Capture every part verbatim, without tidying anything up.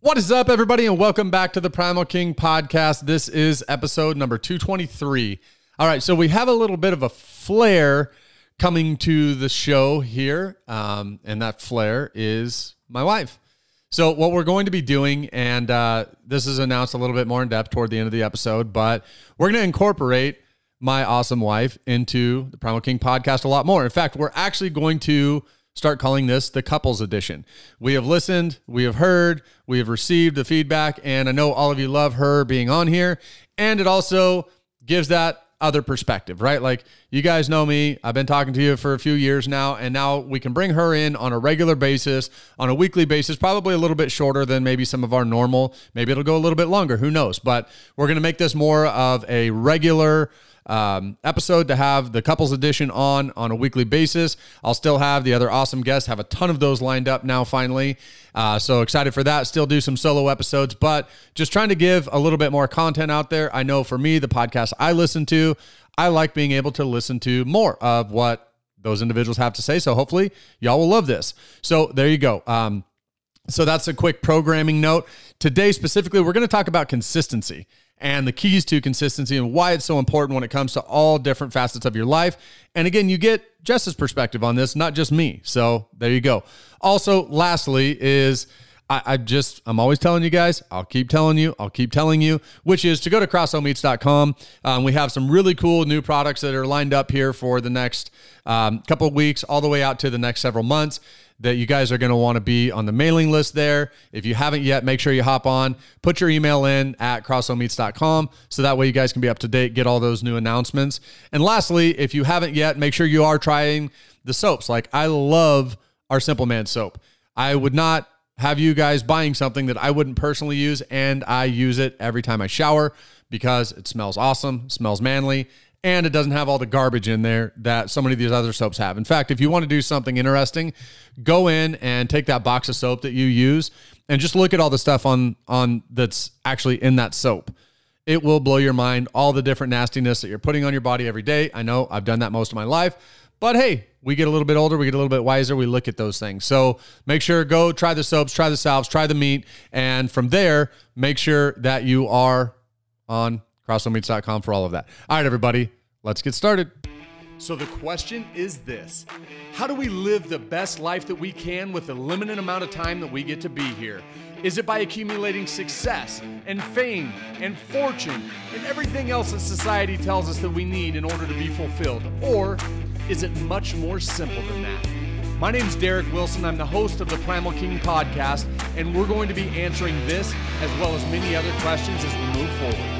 What is up, everybody, and welcome back to the Primal King podcast. This is episode number two twenty-three. All right, so we have a little bit of a flare coming to the show here, um, and that flare is my wife. So what we're going to be doing, and uh, this is announced a little bit more in depth toward the end of the episode, but we're going to incorporate my awesome wife into the Primal King podcast a lot more. In fact, we're actually going to start calling this the couples edition. We have listened, we have heard, we have received the feedback, and I know all of you love her being on here, and it also gives that other perspective, right? Like, you guys know me, I've been talking to you for a few years now, and now we can bring her in on a regular basis, on a weekly basis, probably a little bit shorter than maybe some of our normal. Maybe it'll go a little bit longer, who knows? But we're going to make this more of a regular um, episode to have the couples edition on on a weekly basis. I'll still have the other awesome guests, have a ton of those lined up now finally. Uh, so excited for that. Still do some solo episodes, but just trying to give a little bit more content out there. I know for me, the podcast I listen to, I like being able to listen to more of what those individuals have to say. So hopefully y'all will love this. So there you go. Um, so that's a quick programming note. Today specifically, we're going to talk about consistency and the keys to consistency and why it's so important when it comes to all different facets of your life. And again, you get Jess's perspective on this, not just me. So there you go. Also, lastly is I, I just, I'm always telling you guys, I'll keep telling you, I'll keep telling you, which is to go to crosso meats dot com. Um, we have some really cool new products that are lined up here for the next um, couple of weeks, all the way out to the next several months, that you guys are going to want to be on the mailing list there. If you haven't yet, make sure you hop on, put your email in at crosso meats dot com, so that way you guys can be up to date, get all those new announcements. And lastly, if you haven't yet, make sure you are trying the soaps. Like, I love our Simple Man soap. I would not have you guys buying something that I wouldn't personally use, and I use it every time I shower because it smells awesome, smells manly, and it doesn't have all the garbage in there that so many of these other soaps have. In fact, if you want to do something interesting, go in and take that box of soap that you use and just look at all the stuff on, on that's actually in that soap. It will blow your mind, all the different nastiness that you're putting on your body every day. I know I've done that most of my life, but hey, we get a little bit older, we get a little bit wiser, we look at those things. So make sure, go try the soaps, try the salves, try the meat, and from there, make sure that you are on crosso meats dot com for all of that. All right, everybody, let's get started. So the question is this: how do we live the best life that we can with the limited amount of time that we get to be here? Is it by accumulating success and fame and fortune and everything else that society tells us that we need in order to be fulfilled? Or is it much more simple than that? My name's Derek Wilson. I'm the host of the Primal King podcast, and we're going to be answering this as well as many other questions as we move forward.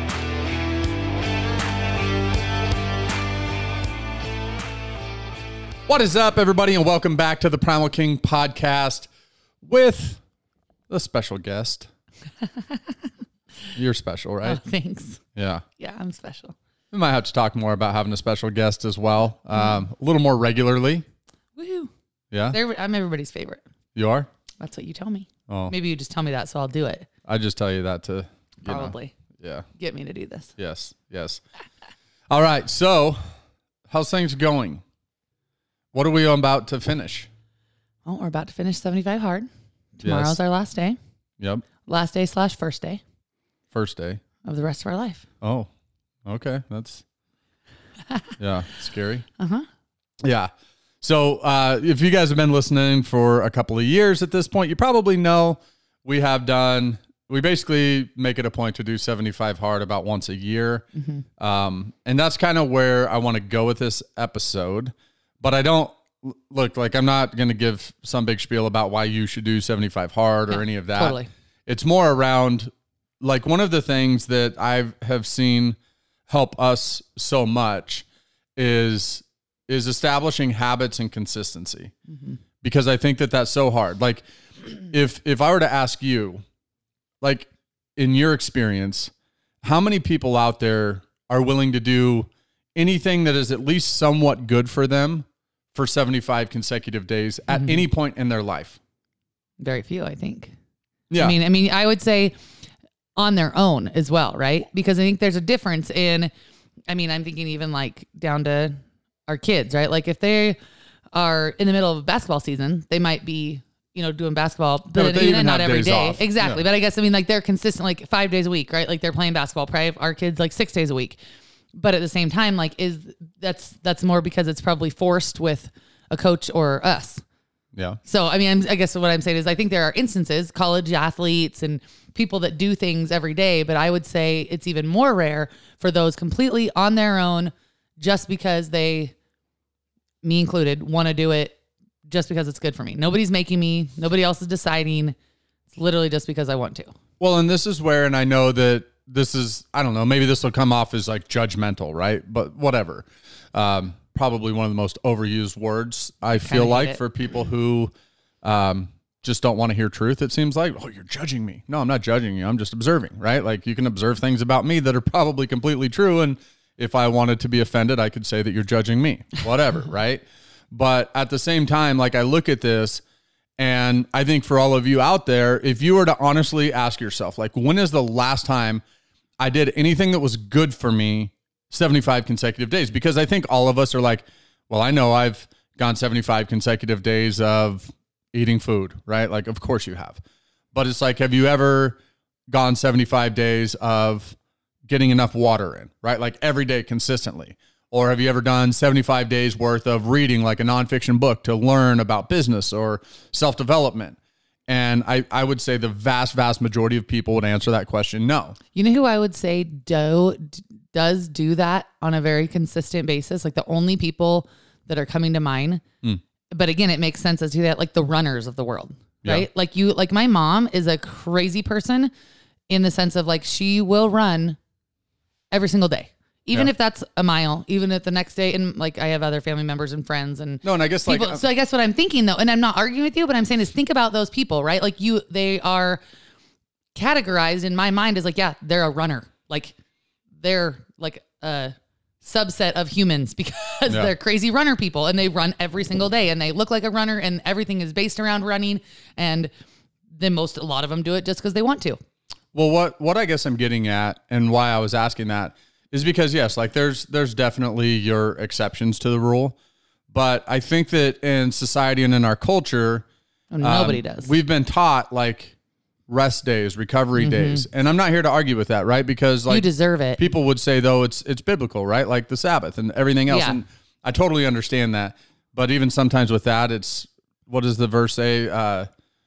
What is up, everybody, and welcome back to the Primal King podcast with a special guest. You're special, right? Oh, thanks. Yeah. Yeah, I'm special. We might have to talk more about having a special guest as well, um, a little more regularly. Woohoo. Yeah? They're, I'm everybody's favorite. You are? That's what you tell me. Oh. Maybe you just tell me that, so I'll do it. I just tell you that to, you Probably. know, yeah. Get me to do this. Yes, yes. All right, so how's things going? What are we about to finish? Well, we're about to finish seventy-five hard. Tomorrow's Yes. our last day. Yep. Last day slash first day First day. of the rest of our life. Oh, okay. That's, yeah, scary. Uh-huh. Yeah. So uh, if you guys have been listening for a couple of years at this point, you probably know we have done, we basically make it a point to do seventy-five hard about once a year. Mm-hmm. Um, and that's kind of where I want to go with this episode. But I don't, look, like, I'm not going to give some big spiel about why you should do seventy-five hard or yeah, any of that. Totally. It's more around, like, one of the things that I have seen help us so much is is establishing habits and consistency. Mm-hmm. Because I think that that's so hard. Like, if if I were to ask you, like, in your experience, how many people out there are willing to do anything that is at least somewhat good for them for seventy-five consecutive days at mm-hmm. any point in their life? Very few, I think. Yeah. I mean, I mean, I would say on their own as well, right? Because I think there's a difference in, I mean, I'm thinking even like down to our kids, right? Like if they are in the middle of a basketball season, they might be you know, doing basketball, but, but they even, even not have every days day. off. Exactly. Yeah. But I guess, I mean, like they're consistent, like five days a week, right? Like they're playing basketball, probably our kids like six days a week. But at the same time, like is that's, that's more because it's probably forced with a coach or us. Yeah. So, I mean, I'm, I guess what I'm saying is I think there are instances, college athletes and people that do things every day, but I would say it's even more rare for those completely on their own, just because they, me included, want to do it just because it's good for me. Nobody's making me, nobody else is deciding. It's literally just because I want to. Well, and this is where, and I know that this is, I don't know, maybe this will come off as like judgmental, right? But whatever. Um, probably one of the most overused words, I feel like, it. for people who um, just don't want to hear truth, it seems like. Oh, you're judging me. No, I'm not judging you. I'm just observing, right? Like you can observe things about me that are probably completely true. And if I wanted to be offended, I could say that you're judging me, whatever, right? But at the same time, like I look at this and I think for all of you out there, if you were to honestly ask yourself, like, when is the last time I did anything that was good for me seventy-five consecutive days? Because I think all of us are like, well, I know I've gone seventy-five consecutive days of eating food, right? Like, of course you have. But it's like, have you ever gone seventy-five days of getting enough water in, right? Like every day consistently. Or have you ever done seventy-five days worth of reading like a nonfiction book to learn about business or self-development? And I, I would say the vast, vast majority of people would answer that question, no. You know who I would say do, does do that on a very consistent basis? Like the only people that are coming to mind. Mm. But again, it makes sense as to that, like the runners of the world, right? Yeah. Like you, like my mom is a crazy person in the sense of like, she will run every single day. Even yeah. if that's a mile, even if the next day, and like I have other family members and friends and no, and I guess people, like, so I guess what I'm thinking though, and I'm not arguing with you, but I'm saying is think about those people, right? Like you, they are categorized in my mind as like, yeah, they're a runner. Like they're like a subset of humans because yeah. they're crazy runner people and they run every single day and they look like a runner and everything is based around running. And then most, a lot of them do it just because they want to. Well, what, what I guess I'm getting at and why I was asking that is because, yes, like there's there's definitely your exceptions to the rule. But I think that in society and in our culture, oh, nobody um, does. We've been taught like rest days, recovery mm-hmm. days. And I'm not here to argue with that, right? Because like you deserve it. People would say, though, it's it's biblical, right? Like the Sabbath and everything else. Yeah. And I totally understand that. But even sometimes with that, it's, what does the verse say? Uh,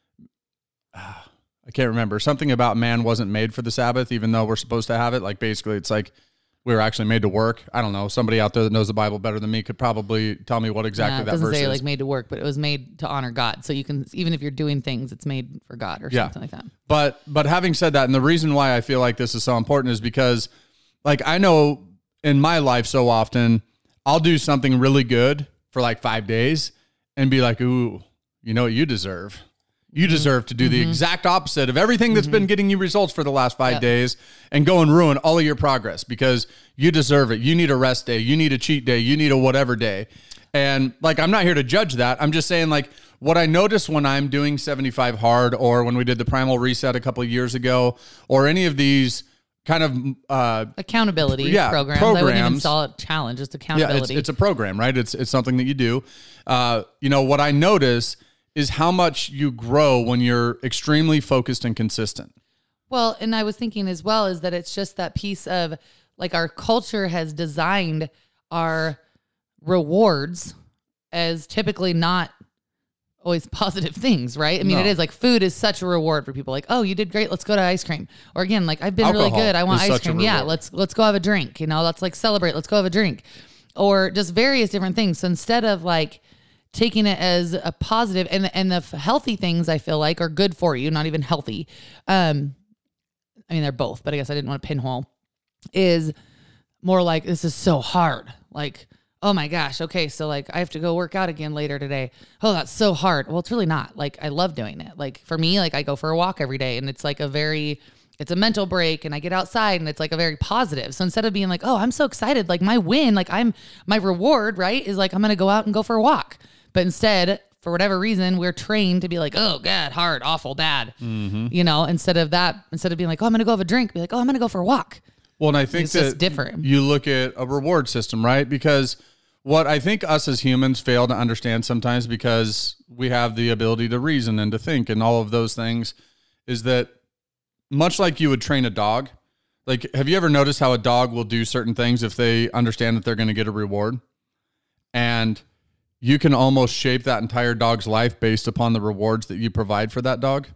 I can't remember. Something about man wasn't made for the Sabbath, even though we're supposed to have it. Like basically, it's like, we were actually made to work. I don't know. Somebody out there that knows the Bible better than me could probably tell me what exactly yeah, that verse is. It doesn't say like made to work, but it was made to honor God. So you can, even if you're doing things, it's made for God or yeah. something like that. But but having said that, and the reason why I feel like this is so important is because, like, I know in my life so often I'll do something really good for like five days and be like, ooh, you know what you deserve? You deserve to do the mm-hmm. exact opposite of everything that's mm-hmm. been getting you results for the last five yep. days and go and ruin all of your progress because you deserve it. You need a rest day. You need a cheat day. You need a whatever day. And like, I'm not here to judge that. I'm just saying like what I notice when I'm doing seventy-five hard or when we did the Primal Reset a couple of years ago or any of these kind of uh, accountability yeah, programs. programs. I wouldn't even call it challenge. It's accountability. Yeah, it's, it's a program, right? It's, it's something that you do. Uh, you know, what I notice is how much you grow when you're extremely focused and consistent. Well, and I was thinking as well is that it's just that piece of like our culture has designed our rewards as typically not always positive things, right? I mean, no. it is like food is such a reward for people. Like, oh, you did great. Let's go to ice cream. Or again, like I've been Alcohol really good. I want ice cream. Yeah, let's let's go have a drink. You know, let's like celebrate. Let's go have a drink. Or just various different things. So instead of like taking it as a positive and and the healthy things I feel like are good for you, not even healthy. Um, I mean, they're both, but I guess I didn't want to pinhole is more like, this is so hard. Like, oh my gosh. Okay. So like I have to go work out again later today. Oh, that's so hard. Well, it's really not. Like, I love doing it. Like for me, like I go for a walk every day and it's like a very, it's a mental break and I get outside and it's like a very positive. So instead of being like, oh, I'm so excited, like my win, like I'm, my reward, right, is like, I'm going to go out and go for a walk. But instead, for whatever reason, we're trained to be like, oh, God, hard, awful, bad. Mm-hmm. You know, instead of that, instead of being like, oh, I'm going to go have a drink, be like, oh, I'm going to go for a walk. Well, and I think it's that just different. You look at a reward system, right? Because what I think us as humans fail to understand sometimes, because we have the ability to reason and to think and all of those things, is that much like you would train a dog, like, have you ever noticed how a dog will do certain things if they understand that they're going to get a reward? And you can almost shape that entire dog's life based upon the rewards that you provide for that dog.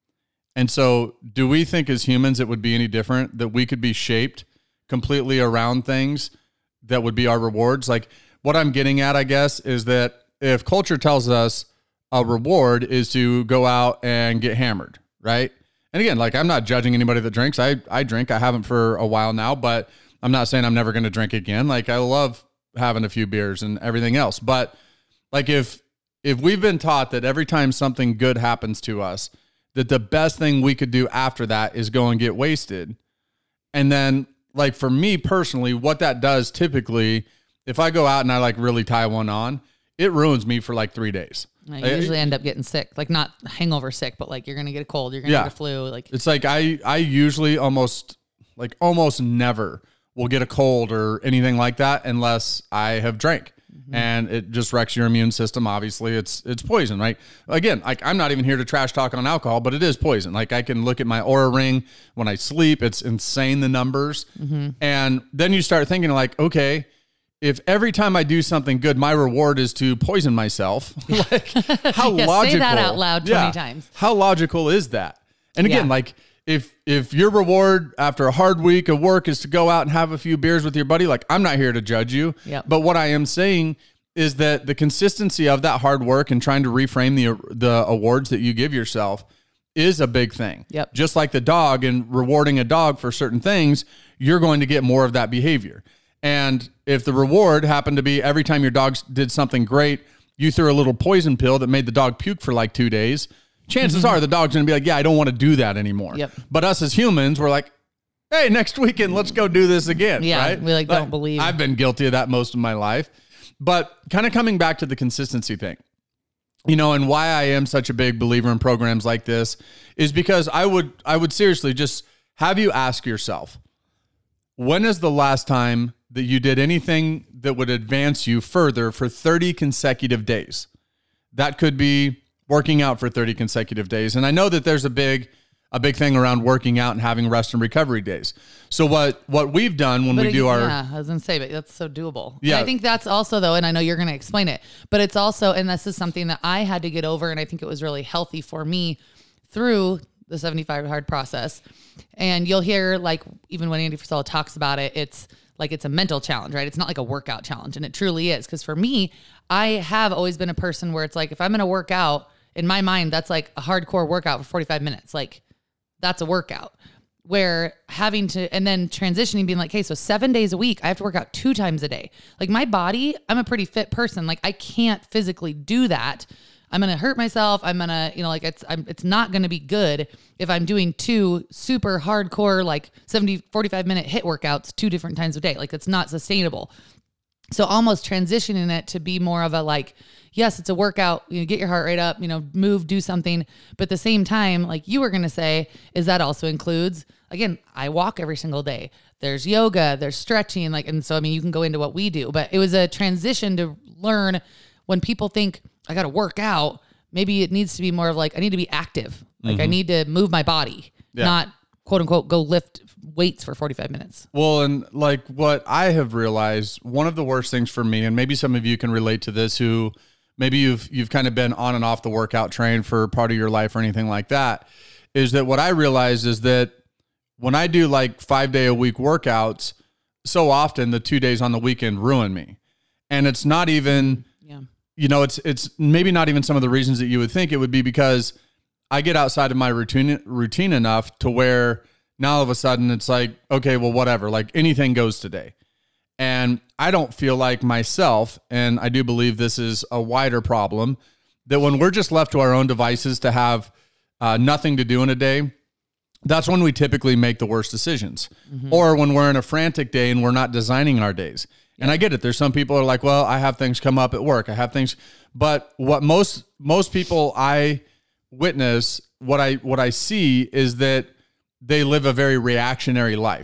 And so do we think as humans it would be any different, that we could be shaped completely around things that would be our rewards? Like, what I'm getting at, I guess, is that if culture tells us a reward is to go out and get hammered, right? And again, like, I'm not judging anybody that drinks. I, I drink. I haven't for a while now, but I'm not saying I'm never going to drink again. Like, I love having a few beers and everything else. But like, if if we've been taught that every time something good happens to us, that the best thing we could do after that is go and get wasted. And then, like, for me personally, what that does typically, if I go out and I like really tie one on, it ruins me for like three days. You usually end up getting sick, like not hangover sick, but like you're going to get a cold, you're going to Yeah. get a flu. Like, It's like I, I usually almost like almost never will get a cold or anything like that unless I have drank. And it just wrecks your immune system. Obviously, it's it's poison, right? Again, like, I'm not even here to trash talk on alcohol, but it is poison. Like, I can look at my Oura Ring when I sleep. It's insane, the numbers. And then you start thinking like, okay, if every time I do something good, my reward is to poison myself, like, how Yeah, say logical? that out loud twenty times. How logical is that? And again, Yeah. like, if if your reward after a hard week of work is to go out and have a few beers with your buddy, like, I'm not here to judge you. Yep. But what I am saying is that the consistency of that hard work and trying to reframe the the awards that you give yourself is a big thing. Yep. Just like the dog, and rewarding a dog for certain things, you're going to get more of that behavior. And if the reward happened to be every time your dog did something great, you threw a little poison pill that made the dog puke for like two days, chances are the dog's going to be like, yeah, I don't want to do that anymore. Yep. But us as humans, we're like, hey, next weekend, let's go do this again. Yeah, right? we, like, don't believe. I've been guilty of that most of my life. But kind of coming back to the consistency thing, you know, and why I am such a big believer in programs like this is because I would, I would seriously just have you ask yourself, when is the last time that you did anything that would advance you further for thirty consecutive days? That could be working out for thirty consecutive days. And I know that there's a big, a big thing around working out and having rest and recovery days. So what, what we've done when But we it- do our, yeah, I was gonna say, but that's so doable. Yeah. And I think that's also though, and I know you're gonna explain it, but it's also, and this is something that I had to get over, and I think it was really healthy for me through the seventy-five hard process. And you'll hear, like, even when Andy Frisella talks about it, it's like it's a mental challenge, right? It's not like a workout challenge, and it truly is. Because for me, I have always been a person where it's like, if I'm gonna work out, in my mind, that's like a hardcore workout for forty-five minutes. Like, that's a workout. Where having to, and then transitioning, being like, hey, so seven days a week, I have to work out two times a day. Like, my body, I'm a pretty fit person. Like, I can't physically do that. I'm going to hurt myself. I'm going to, you know, like, it's, I'm, it's not going to be good if I'm doing two super hardcore, like seventy, forty-five minute hit workouts two different times a day. Like, it's not sustainable. So almost transitioning it to be more of a, like, yes, it's a workout, you know, get your heart rate up, you know, move, do something. But at the same time, like you were going to say, is that also includes, again, I walk every single day. There's yoga, there's stretching. Like, and so, I mean, you can go into what we do, but it was a transition to learn when people think I got to work out, maybe it needs to be more of like, I need to be active. Like, mm-hmm. I need to move my body, yeah. not quote unquote, go lift weights for forty-five minutes. Well, and like what I have realized, one of the worst things for me, and maybe some of you can relate to this, who maybe you've, you've kind of been on and off the workout train for part of your life or anything like that, is that what I realized is that when I do like five day a week workouts, so often the two days on the weekend ruin me. And it's not even, yeah. you know, it's, it's maybe not even some of the reasons that you would think it would be, because I get outside of my routine routine enough to where now all of a sudden it's like, okay, well, whatever, like anything goes today. And I don't feel like myself, and I do believe this is a wider problem, that when we're just left to our own devices to have uh, nothing to do in a day, that's when we typically make the worst decisions. Mm-hmm. Or when we're in a frantic day and we're not designing our days. Yeah. And I get it. There's some people who are like, well, I have things come up at work. I have things. But what most most people I witness, what I what I see is that they live a very reactionary life.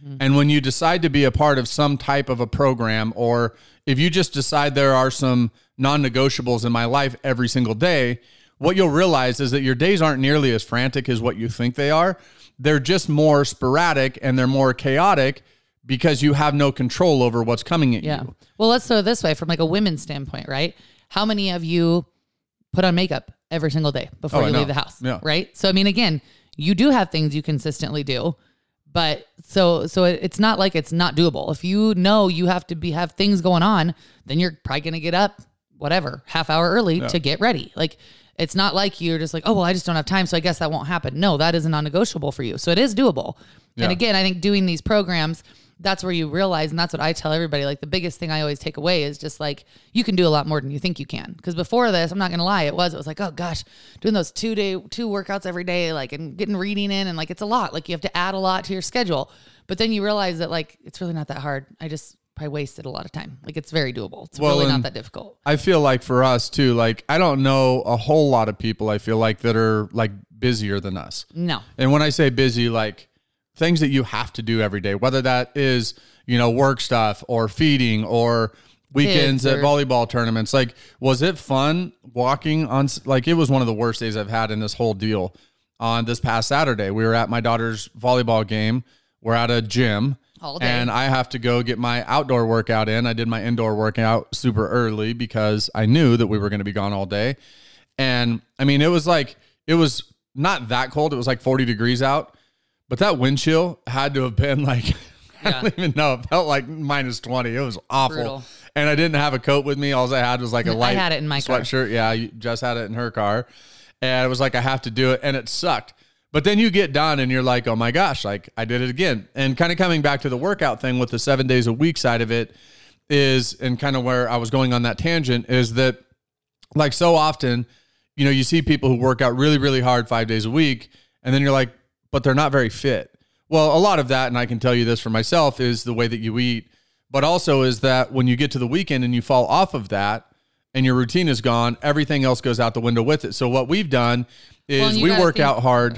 Mm-hmm. And when you decide to be a part of some type of a program, or if you just decide there are some non-negotiables in my life every single day, what you'll realize is that your days aren't nearly as frantic as what you think they are. They're just more sporadic and they're more chaotic because you have no control over what's coming at yeah. you. Well, let's throw it this way from like a women's standpoint, right? How many of you put on makeup every single day before Oh, you I leave know. the house, Yeah. right? So, I mean, again, you do have things you consistently do, but so, so it, it's not like it's not doable. If you know you have to be, have things going on, then you're probably going to get up, whatever, half hour early Yeah. to get ready. Like, it's not like you're just like, oh, well, I just don't have time, so I guess that won't happen. No, that is a non-negotiable for you. So it is doable. Yeah. And again, I think doing these programs, that's where you realize, and that's what I tell everybody, like the biggest thing I always take away is just like, you can do a lot more than you think you can. Because before this, I'm not going to lie, it was, it was like, oh gosh, doing those two day, two workouts every day, like, and getting reading in, and like, it's a lot. Like you have to add a lot to your schedule. But then you realize that like, it's really not that hard. I just probably wasted a lot of time. Like it's very doable. It's Well, really not and that difficult. I feel like for us too, like I don't know a whole lot of people I feel like that are like busier than us. No. And when I say busy, like things that you have to do every day, whether that is, you know, work stuff or feeding or weekends Kids at or- volleyball tournaments. Like, was it fun walking on, like it was one of the worst days I've had in this whole deal. On this past Saturday, we were at my daughter's volleyball game. We're at a gym. All day. And I have to go get my outdoor workout in. I did my indoor workout super early because I knew that we were going to be gone all day. And I mean, it was like, it was not that cold. It was like forty degrees out, but that wind chill had to have been like, Yeah. I don't even know. It felt like minus twenty. It was awful. Brutal. And I didn't have a coat with me. All I had was like a I light had it in my car. sweatshirt. Yeah. You just had it in her car. And it was like, I have to do it. And it sucked. But then you get done and you're like, oh my gosh, like I did it again. And kind of coming back to the workout thing with the seven days a week side of it is, and kind of where I was going on that tangent is that like so often, you know, you see people who work out really, really hard five days a week. And then you're like, but they're not very fit. Well, a lot of that, and I can tell you this for myself, is the way that you eat. But also is that when you get to the weekend and you fall off of that and your routine is gone, everything else goes out the window with it. So what we've done is Well, and you we gotta work think- out hard.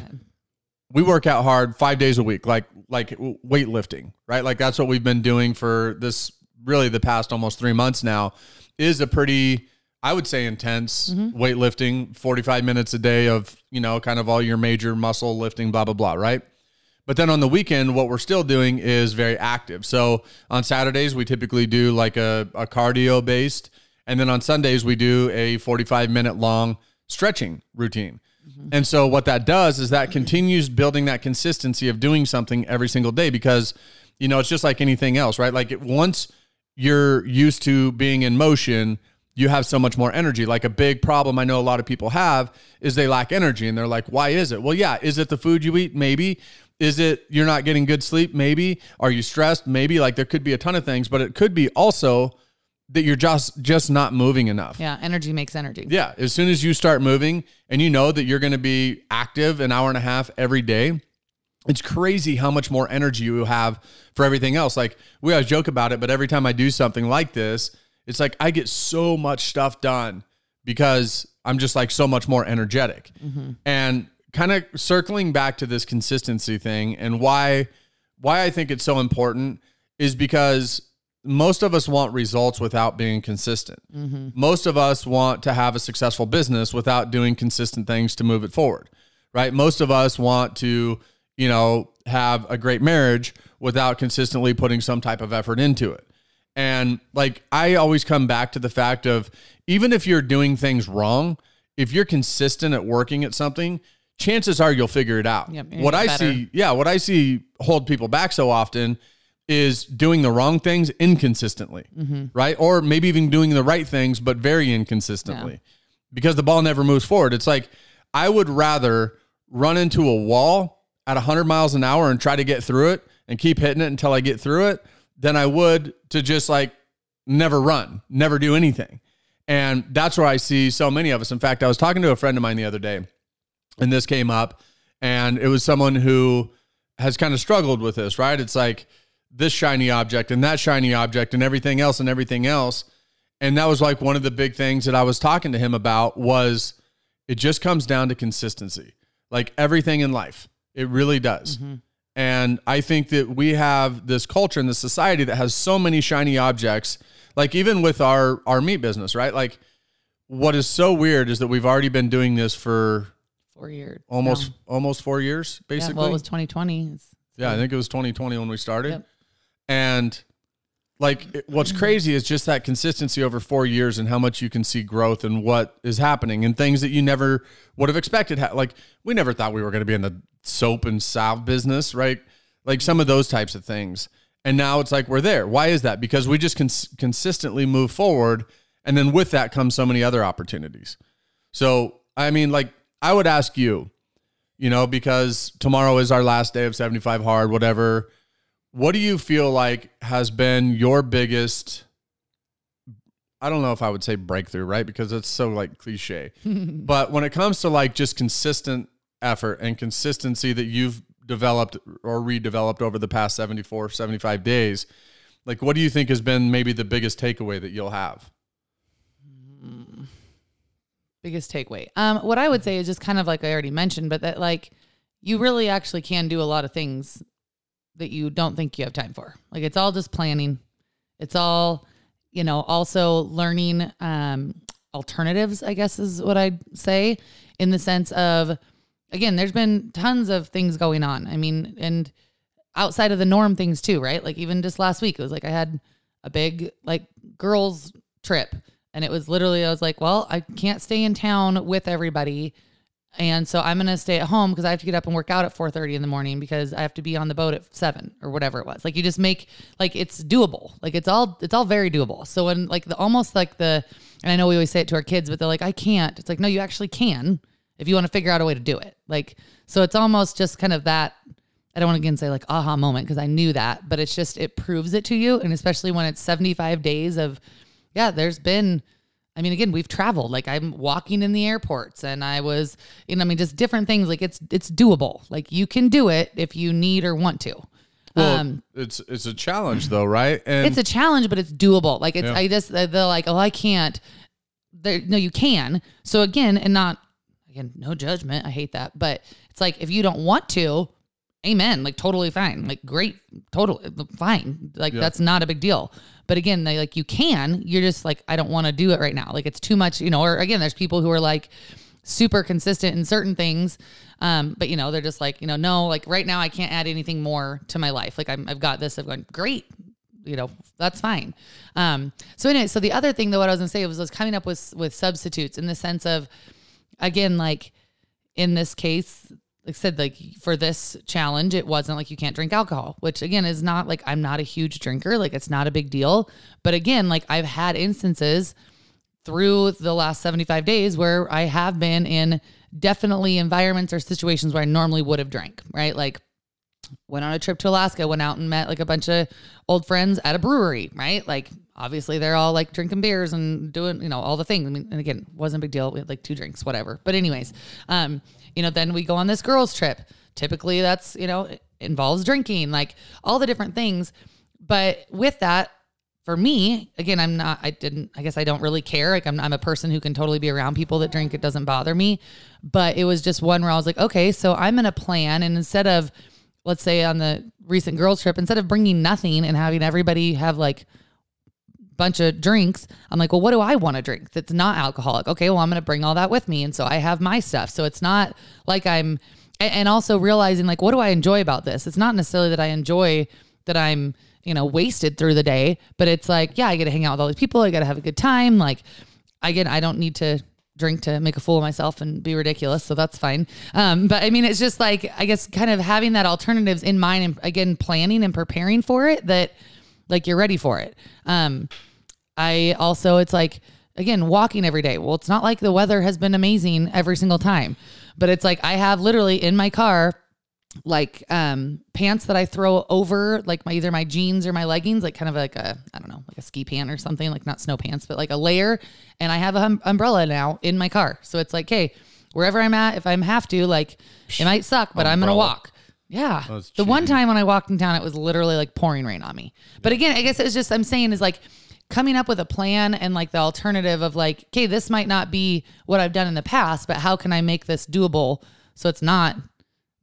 We work out hard five days a week, like like weightlifting, right? Like that's what we've been doing for this really the past almost three months now. Is a pretty, I would say, intense Mm-hmm. weightlifting, forty-five minutes a day of, you know, kind of all your major muscle lifting, blah, blah, blah, right? But then on the weekend, what we're still doing is very active. So on Saturdays, we typically do like a, a cardio based. And then on Sundays, we do a forty-five minute long stretching routine. Mm-hmm. And so what that does is that continues building that consistency of doing something every single day because, you know, it's just like anything else, right? Like it, once you're used to being in motion, you have so much more energy. Like a big problem I know a lot of people have is they lack energy and they're like, why is it? Well, yeah. Is it the food you eat? Maybe. Is it you're not getting good sleep? Maybe. Are you stressed? Maybe. Like there could be a ton of things, but it could be also that you're just just not moving enough. Yeah, energy makes energy. Yeah. As soon as you start moving and you know that you're going to be active an hour and a half every day, it's crazy how much more energy you have for everything else. Like we always joke about it, but every time I do something like this, it's like I get so much stuff done because I'm just like so much more energetic. Mm-hmm. And kind of circling back to this consistency thing and why why I think it's so important is because most of us want results without being consistent. Mm-hmm. Most of us want to have a successful business without doing consistent things to move it forward, right? Most of us want to, you know, have a great marriage without consistently putting some type of effort into it. And like, I always come back to the fact of even if you're doing things wrong, if you're consistent at working at something, chances are you'll figure it out. Yep, what I better. see, yeah, what I see hold people back so often is doing the wrong things inconsistently, mm-hmm. right? Or maybe even doing the right things, but very inconsistently yeah. because the ball never moves forward. It's like, I would rather run into a wall at one hundred miles an hour and try to get through it and keep hitting it until I get through it than I would to just like never run, never do anything. And that's where I see so many of us. In fact, I was talking to a friend of mine the other day and this came up and it was someone who has kind of struggled with this, right? It's like this shiny object and that shiny object and everything else and everything else. And that was like one of the big things that I was talking to him about was it just comes down to consistency. Like everything in life, it really does. Mm-hmm. And I think that we have this culture in this society that has so many shiny objects, like even with our, our meat business, right? Like what is so weird is that we've already been doing this for four years, almost, yeah. almost four years, basically. Yeah, well, it was twenty twenty. It's, yeah. I think it was twenty twenty when we started. Yep. And like it, what's crazy is just that consistency over four years and how much you can see growth and what is happening and things that you never would have expected. Like we never thought we were going to be in the soap and salve business, right? Like some of those types of things. And now it's like, we're there. Why is that? Because we just cons- consistently move forward. And then with that comes so many other opportunities. So, I mean, like I would ask you, you know, because tomorrow is our last day of seventy-five hard, whatever. What do you feel like has been your biggest, I don't know if I would say breakthrough, right? Because it's so like cliche, but when it comes to like just consistent effort and consistency that you've developed or redeveloped over the past seventy-four, seventy-five days, like what do you think has been maybe the biggest takeaway that you'll have? Biggest takeaway. Um, what I would say is just kind of like I already mentioned, but that like you really actually can do a lot of things that you don't think you have time for. Like it's all just planning. It's all, you know, also learning um, alternatives, I guess is what I'd say, in the sense of, again, there's been tons of things going on. I mean, and outside of the norm things too, right? Like even just last week, it was like I had a big like girls trip. And it was literally, I was like, well, I can't stay in town with everybody. And so I'm going to stay at home because I have to get up and work out at four thirty in the morning because I have to be on the boat at seven or whatever it was. Like you just make, like, it's doable. Like it's all, it's all very doable. So when like the, almost like the, and I know we always say it to our kids, but they're like, I can't. It's like, no, you actually can if you want to figure out a way to do it. Like, so it's almost just kind of that, I don't want to again say like aha moment because I knew that, but it's just, it proves it to you. And especially when it's seventy-five days of, yeah, there's been, I mean, again, we've traveled, like I'm walking in the airports and I was, you know, I mean, just different things. Like it's, it's doable. Like you can do it if you need or want to. Well, um, it's, it's a challenge though, right? And it's a challenge, but it's doable. Like it's, Yeah. I just, they're like, oh, I can't. They're, no, you can. So again, and not, again, no judgment. I hate that. But it's like, if you don't want to, amen. Like totally fine. Like great. Totally fine. Like Yeah. that's not a big deal. But again, they like, you can, you're just like, I don't want to do it right now. Like it's too much, you know, or again, there's people who are like super consistent in certain things. Um, but you know, they're just like, you know, no, like right now I can't add anything more to my life. Like I'm, I've got this, I've gone great, you know, that's fine. Um, so anyway, so the other thing that what I was gonna say was, was coming up with, with substitutes in the sense of, again, like in this case, like I said, like for this challenge, it wasn't like you can't drink alcohol, which again is not like, I'm not a huge drinker. Like it's not a big deal. But again, like I've had instances through the last seventy-five days where I have been in definitely environments or situations where I normally would have drank, right? Like went on a trip to Alaska, went out and met like a bunch of old friends at a brewery, right? Like obviously they're all like drinking beers and doing, you know, all the things. I mean, and again, wasn't a big deal. We had like two drinks, whatever. But anyways, um, you know, then we go on this girls trip. Typically that's, you know, it involves drinking, like all the different things. But with that, for me, again, I'm not, I didn't, I guess I don't really care. Like I'm, I'm a person who can totally be around people that drink. It doesn't bother me. But it was just one where I was like, okay, so I'm going to plan. And instead of, let's say on the recent girls trip, instead of bringing nothing and having everybody have like bunch of drinks, I'm like, well, what do I want to drink that's not alcoholic? Okay, well, I'm going to bring all that with me. And so I have my stuff. So it's not like I'm, and also realizing like, what do I enjoy about this? It's not necessarily that I enjoy that I'm, you know, wasted through the day, but it's like, yeah, I get to hang out with all these people. I got to have a good time. Like again, I don't need to drink to make a fool of myself and be ridiculous. So that's fine. Um, but I mean, it's just like, I guess kind of having that alternatives in mind and again, planning and preparing for it, that like you're ready for it. Um, I also, it's like, again, walking every day. Well, it's not like the weather has been amazing every single time, but it's like, I have literally in my car, like, um, pants that I throw over like my, either my jeans or my leggings, like kind of like a, I don't know, like a ski pant or something, like not snow pants, but like a layer. And I have an umbrella now in my car. So it's like, hey, wherever I'm at, if I have to, like, it might suck, but umbrella. I'm going to walk. Yeah. That's the cheating. one time when I walked in town, it was literally like pouring rain on me. But again, I guess it's just, I'm saying is like coming up with a plan and like the alternative of like, okay, this might not be what I've done in the past, but how can I make this doable so it's not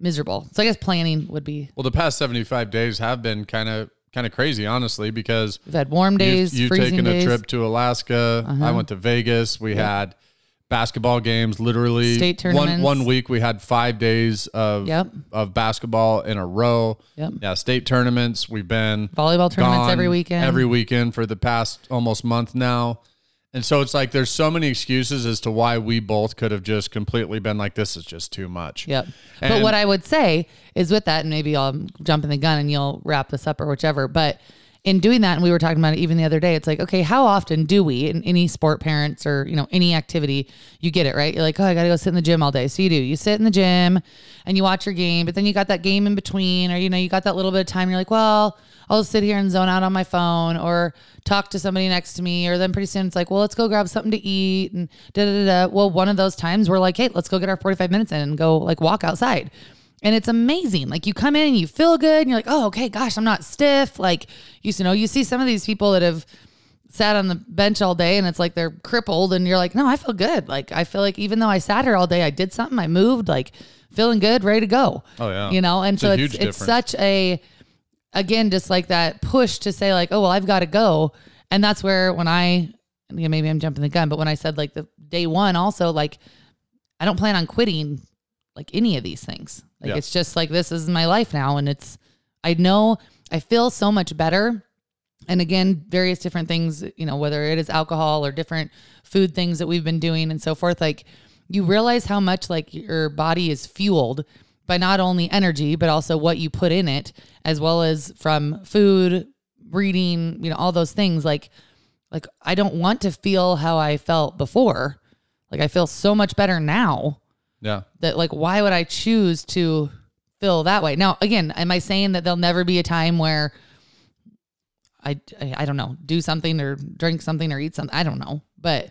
miserable. So I guess planning would be. Well, the past seventy-five days have been kind of kind of crazy, honestly, because we've had warm days, You've, you've freezing taken days. a trip to Alaska. Uh-huh. I went to Vegas. We yep. had basketball games, literally state tournaments. One, one week we had five days of yep. of basketball in a row. Yep. Yeah, state tournaments. We've been volleyball tournaments every weekend. Every weekend for the past almost month now. And so it's like there's so many excuses as to why we both could have just completely been like, this is just too much. Yep. And but what I would say is with that, and maybe I'll jump in the gun and you'll wrap this up or whichever, but in doing that, and we were talking about it even the other day, it's like, okay, how often do we, in any sport parents or, you know, any activity, you get it, right? You're like, oh, I got to go sit in the gym all day. So you do, you sit in the gym and you watch your game, but then you got that game in between, or, you know, you got that little bit of time. You're like, well, I'll sit here and zone out on my phone or talk to somebody next to me. Or then pretty soon it's like, well, let's go grab something to eat and da da da. Well, one of those times we're like, hey, let's go get our forty-five minutes in and go like walk outside. And it's amazing. Like you come in and you feel good and you're like, oh, okay, gosh, I'm not stiff. Like you know, you see some of these people that have sat on the bench all day and it's like they're crippled and you're like, no, I feel good. Like I feel like even though I sat here all day, I did something, I moved, like feeling good, ready to go. Oh yeah. You know, and it's so a it's huge it's difference. such a, again, just like that push to say like, oh, well, I've got to go. And that's where when I, you know, maybe I'm jumping the gun, but when I said like the day one also, like, I don't plan on quitting like any of these things. Like, yeah. It's just like, this is my life now. And it's, I know I feel so much better. And again, various different things, you know, whether it is alcohol or different food things that we've been doing and so forth, like you realize how much like your body is fueled by not only energy, but also what you put in it, as well as from food, reading, you know, all those things. Like, like I don't want to feel how I felt before. Like I feel so much better now. Yeah. That like, why would I choose to feel that way? Now, again, am I saying that there'll never be a time where I, I, I don't know, do something or drink something or eat something? I don't know. But,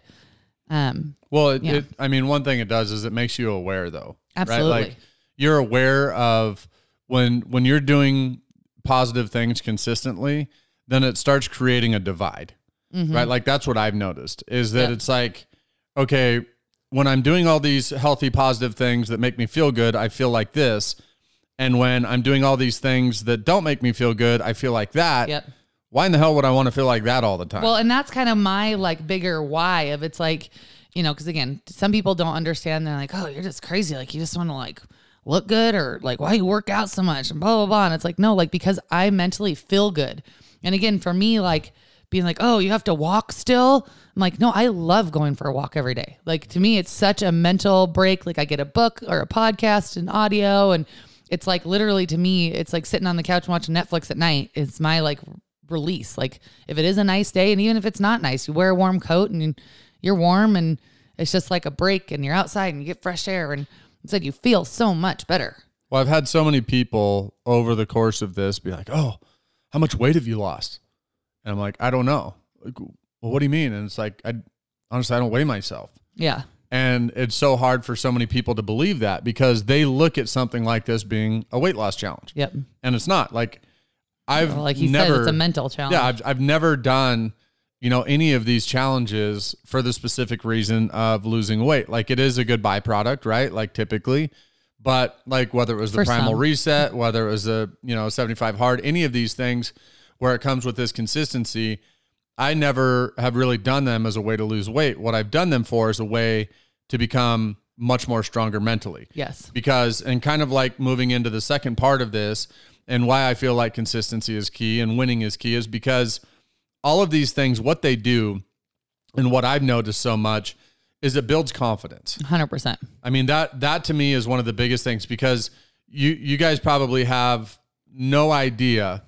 um, well, it, yeah. it, I mean, one thing it does is it makes you aware though. Absolutely. Right? Like you're aware of when, when you're doing positive things consistently, then it starts creating a divide, mm-hmm. right? Like that's what I've noticed is that yep. it's like, okay, when I'm doing all these healthy, positive things that make me feel good, I feel like this. And when I'm doing all these things that don't make me feel good, I feel like that. Yep. Why in the hell would I want to feel like that all the time? Well, and that's kind of my like bigger why of it's like, you know, because again, some people don't understand. They're like, oh, you're just crazy. Like you just want to like look good or like, why you work out so much and blah, blah, blah. And it's like, no, like because I mentally feel good. And again, for me, like being like, oh, you have to walk still. I'm like, no, I love going for a walk every day. Like to me, it's such a mental break. Like I get a book or a podcast and audio. And it's like, literally to me, it's like sitting on the couch and watching Netflix at night. It's my like release. Like if it is a nice day and even if it's not nice, you wear a warm coat and you're warm and it's just like a break and you're outside and you get fresh air. And instead you feel so much better. Well, I've had so many people over the course of this be like, oh, how much weight have you lost? And I'm like, I don't know. Like, well, what do you mean? And it's like, I honestly, I don't weigh myself. Yeah. And it's so hard for so many people to believe that because they look at something like this being a weight loss challenge. Yep. And it's not. Like I've well, like he never, said, it's a mental challenge. Yeah, I've, I've never done, you know, any of these challenges for the specific reason of losing weight. Like it is a good byproduct, right? Like typically, but like whether it was the For primal some. reset, whether it was a, you know, seventy-five hard, any of these things where it comes with this consistency, I never have really done them as a way to lose weight. What I've done them for is a way to become much more stronger mentally. Yes. Because, and kind of like moving into the second part of this and why I feel like consistency is key and winning is key is because all of these things, what they do and what I've noticed so much is it builds confidence. one hundred percent. I mean, that, that to me is one of the biggest things because you, you guys probably have no idea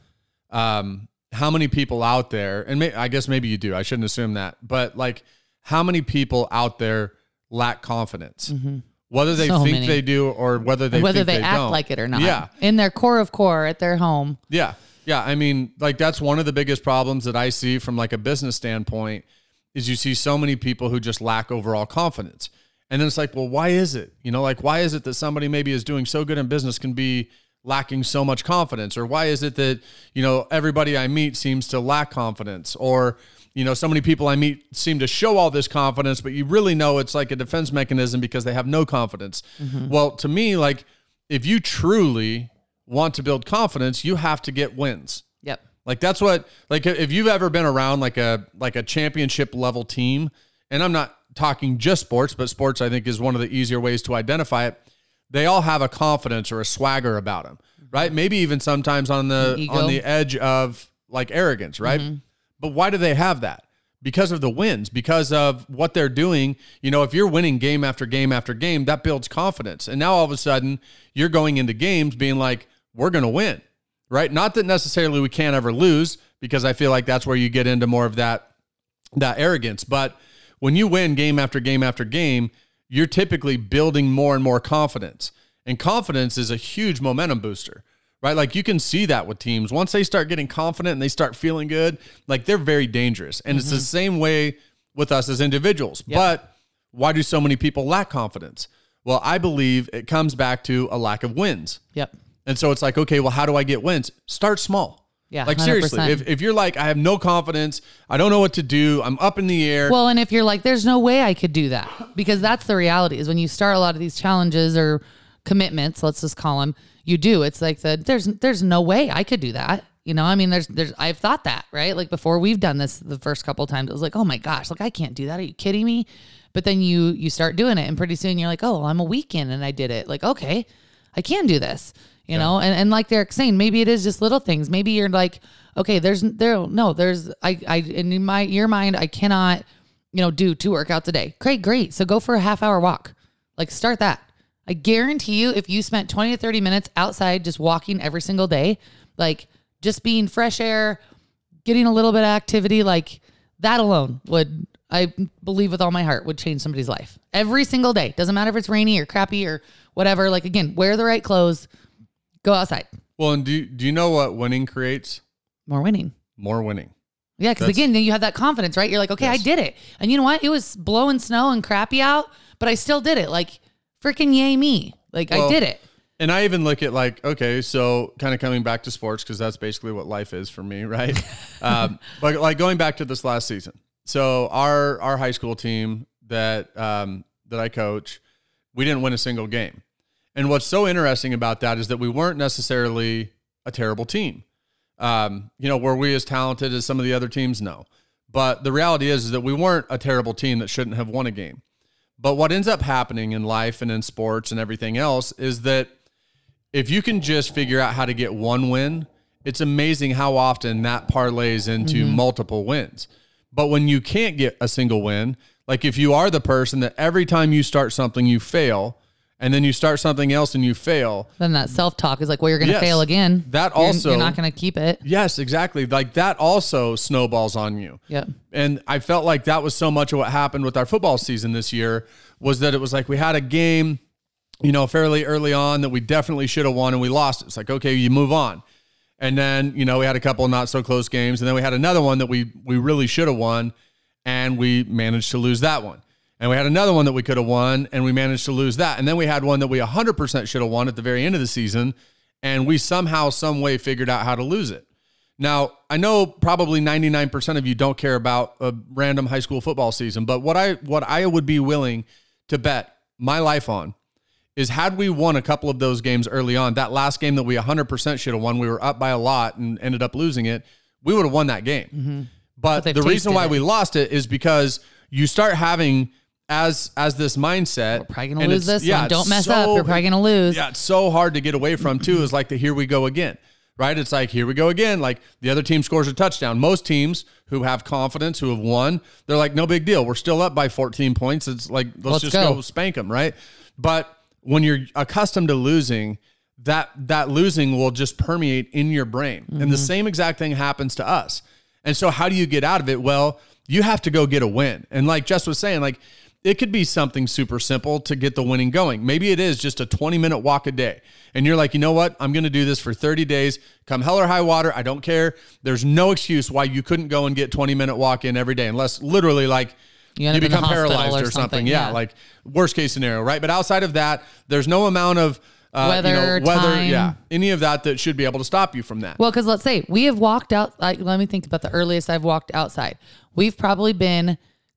um, how many people out there, and may, I guess maybe you do, I shouldn't assume that, but like how many people out there lack confidence, mm-hmm. whether they so think many. they do or whether they whether think they, they act don't. like it or not. Yeah. In their core of core at their home. Yeah. Yeah. I mean, like that's one of the biggest problems that I see from like a business standpoint is you see so many people who just lack overall confidence. And then it's like, well, why is it? You know, like, why is it that somebody maybe is doing so good in business can be lacking so much confidence? Or why is it that, you know, everybody I meet seems to lack confidence? Or, you know, so many people I meet seem to show all this confidence, but you really know it's like a defense mechanism because they have no confidence. Mm-hmm. Well, to me, like, if you truly want to build confidence, you have to get wins. Yep. Like that's what, like if you've ever been around like a, like a championship level team, and I'm not talking just sports, but sports I think is one of the easier ways to identify it. They all have a confidence or a swagger about them, right? Maybe even sometimes on the, on the edge of like arrogance, right? Mm-hmm. But why do they have that? Because of the wins, because of what they're doing. You know, if you're winning game after game after game, that builds confidence. And now all of a sudden you're going into games being like, we're going to win, right? Not that necessarily we can't ever lose, because I feel like that's where you get into more of that, that arrogance. But when you win game after game after game, you're typically building more and more confidence. And confidence is a huge momentum booster, right? Like you can see that with teams. Once they start getting confident and they start feeling good, like they're very dangerous. And mm-hmm. it's the same way with us as individuals. Yep. But why do so many people lack confidence? Well, I believe it comes back to a lack of wins. Yep. And so it's like, okay, well, how do I get wins? Start small. Yeah, like one hundred percent. seriously, if, if you're like, I have no confidence, I don't know what to do, I'm up in the air. Well, and if you're like, there's no way I could do that, because that's the reality is when you start a lot of these challenges or commitments, let's just call them, you do. It's like the, there's, there's no way I could do that. You know, I mean, there's, there's, I've thought that, right? Like before we've done this, the first couple of times, it was like, oh my gosh, like I can't do that. Are you kidding me? But then you, you start doing it and pretty soon you're like, oh, I'm a weekend and I did it. Like, okay, I can do this. You yeah. know, and, and like Derek's saying, maybe it is just little things. Maybe you're like, okay, there's there, no, there's, I, I, in my, your mind, I cannot, you know, do two workouts a day. Great, great. So go for a half hour walk. Like start that. I guarantee you, if you spent twenty to thirty minutes outside, just walking every single day, like just being fresh air, getting a little bit of activity, like that alone would, I believe with all my heart, would change somebody's life every single day. Doesn't matter if it's rainy or crappy or whatever. Like again, wear the right clothes. Go outside. Well, and do, do you know what winning creates? More winning. More winning. Yeah, because again, then you have that confidence, right? You're like, okay, yes. I did it. And you know what? It was blowing snow and crappy out, but I still did it. Like, freaking yay me. Like, well, I did it. And I even look at like, okay, so kind of coming back to sports, because that's basically what life is for me, right? um, but like going back to this last season. So our our high school team that um, that I coach, we didn't win a single game. And what's so interesting about that is that we weren't necessarily a terrible team. Um, you know, were we as talented as some of the other teams? No. But the reality is, is that we weren't a terrible team that shouldn't have won a game. But what ends up happening in life and in sports and everything else is that if you can just figure out how to get one win, it's amazing how often that parlays into mm-hmm. multiple wins. But when you can't get a single win, like if you are the person that every time you start something, you fail, and then you start something else and you fail, then that self-talk is like, well, you're going to yes, fail again. That you're, also, you're not going to keep it. Yes, exactly. Like that also snowballs on you. Yeah. And I felt like that was so much of what happened with our football season this year, was that it was like we had a game, you know, fairly early on that we definitely should have won and we lost. It's like, okay, you move on. And then, you know, we had a couple of not so close games, and then we had another one that we we really should have won, and we managed to lose that one. And we had another one that we could have won, and we managed to lose that. And then we had one that we one hundred percent should have won at the very end of the season, and we somehow, some way figured out how to lose it. Now, I know probably ninety-nine percent of you don't care about a random high school football season, but what I what I would be willing to bet my life on is, had we won a couple of those games early on, that last game that we one hundred percent should have won, we were up by a lot and ended up losing it, we would have won that game. Mm-hmm. But, but the reason why it. we lost it is because you start having... As as this mindset, we're probably gonna lose this yeah, one. Don't mess so, up. You're probably gonna lose. Yeah, it's so hard to get away from too. Is like the here we go again, right? It's like here we go again. Like the other team scores a touchdown. Most teams who have confidence, who have won, they're like, no big deal. We're still up by fourteen points. It's like let's, let's just go. go spank them, right? But when you're accustomed to losing, that that losing will just permeate in your brain, mm-hmm. and the same exact thing happens to us. And so, how do you get out of it? Well, you have to go get a win. And like Jess was saying, like. It could be something super simple to get the winning going. Maybe it is just a twenty minute walk a day. And you're like, you know what? I'm going to do this for thirty days. Come hell or high water. I don't care. There's no excuse why you couldn't go and get twenty minute walk in every day, unless literally like you, you become paralyzed or, or something. something. Yeah, yeah. Like worst case scenario, right? But outside of that, there's no amount of uh, weather, you know, weather, time. yeah, any of that that should be able to stop you from that. Well, because let's say we have walked out. Like, let me think about the earliest I've walked outside. We've probably been...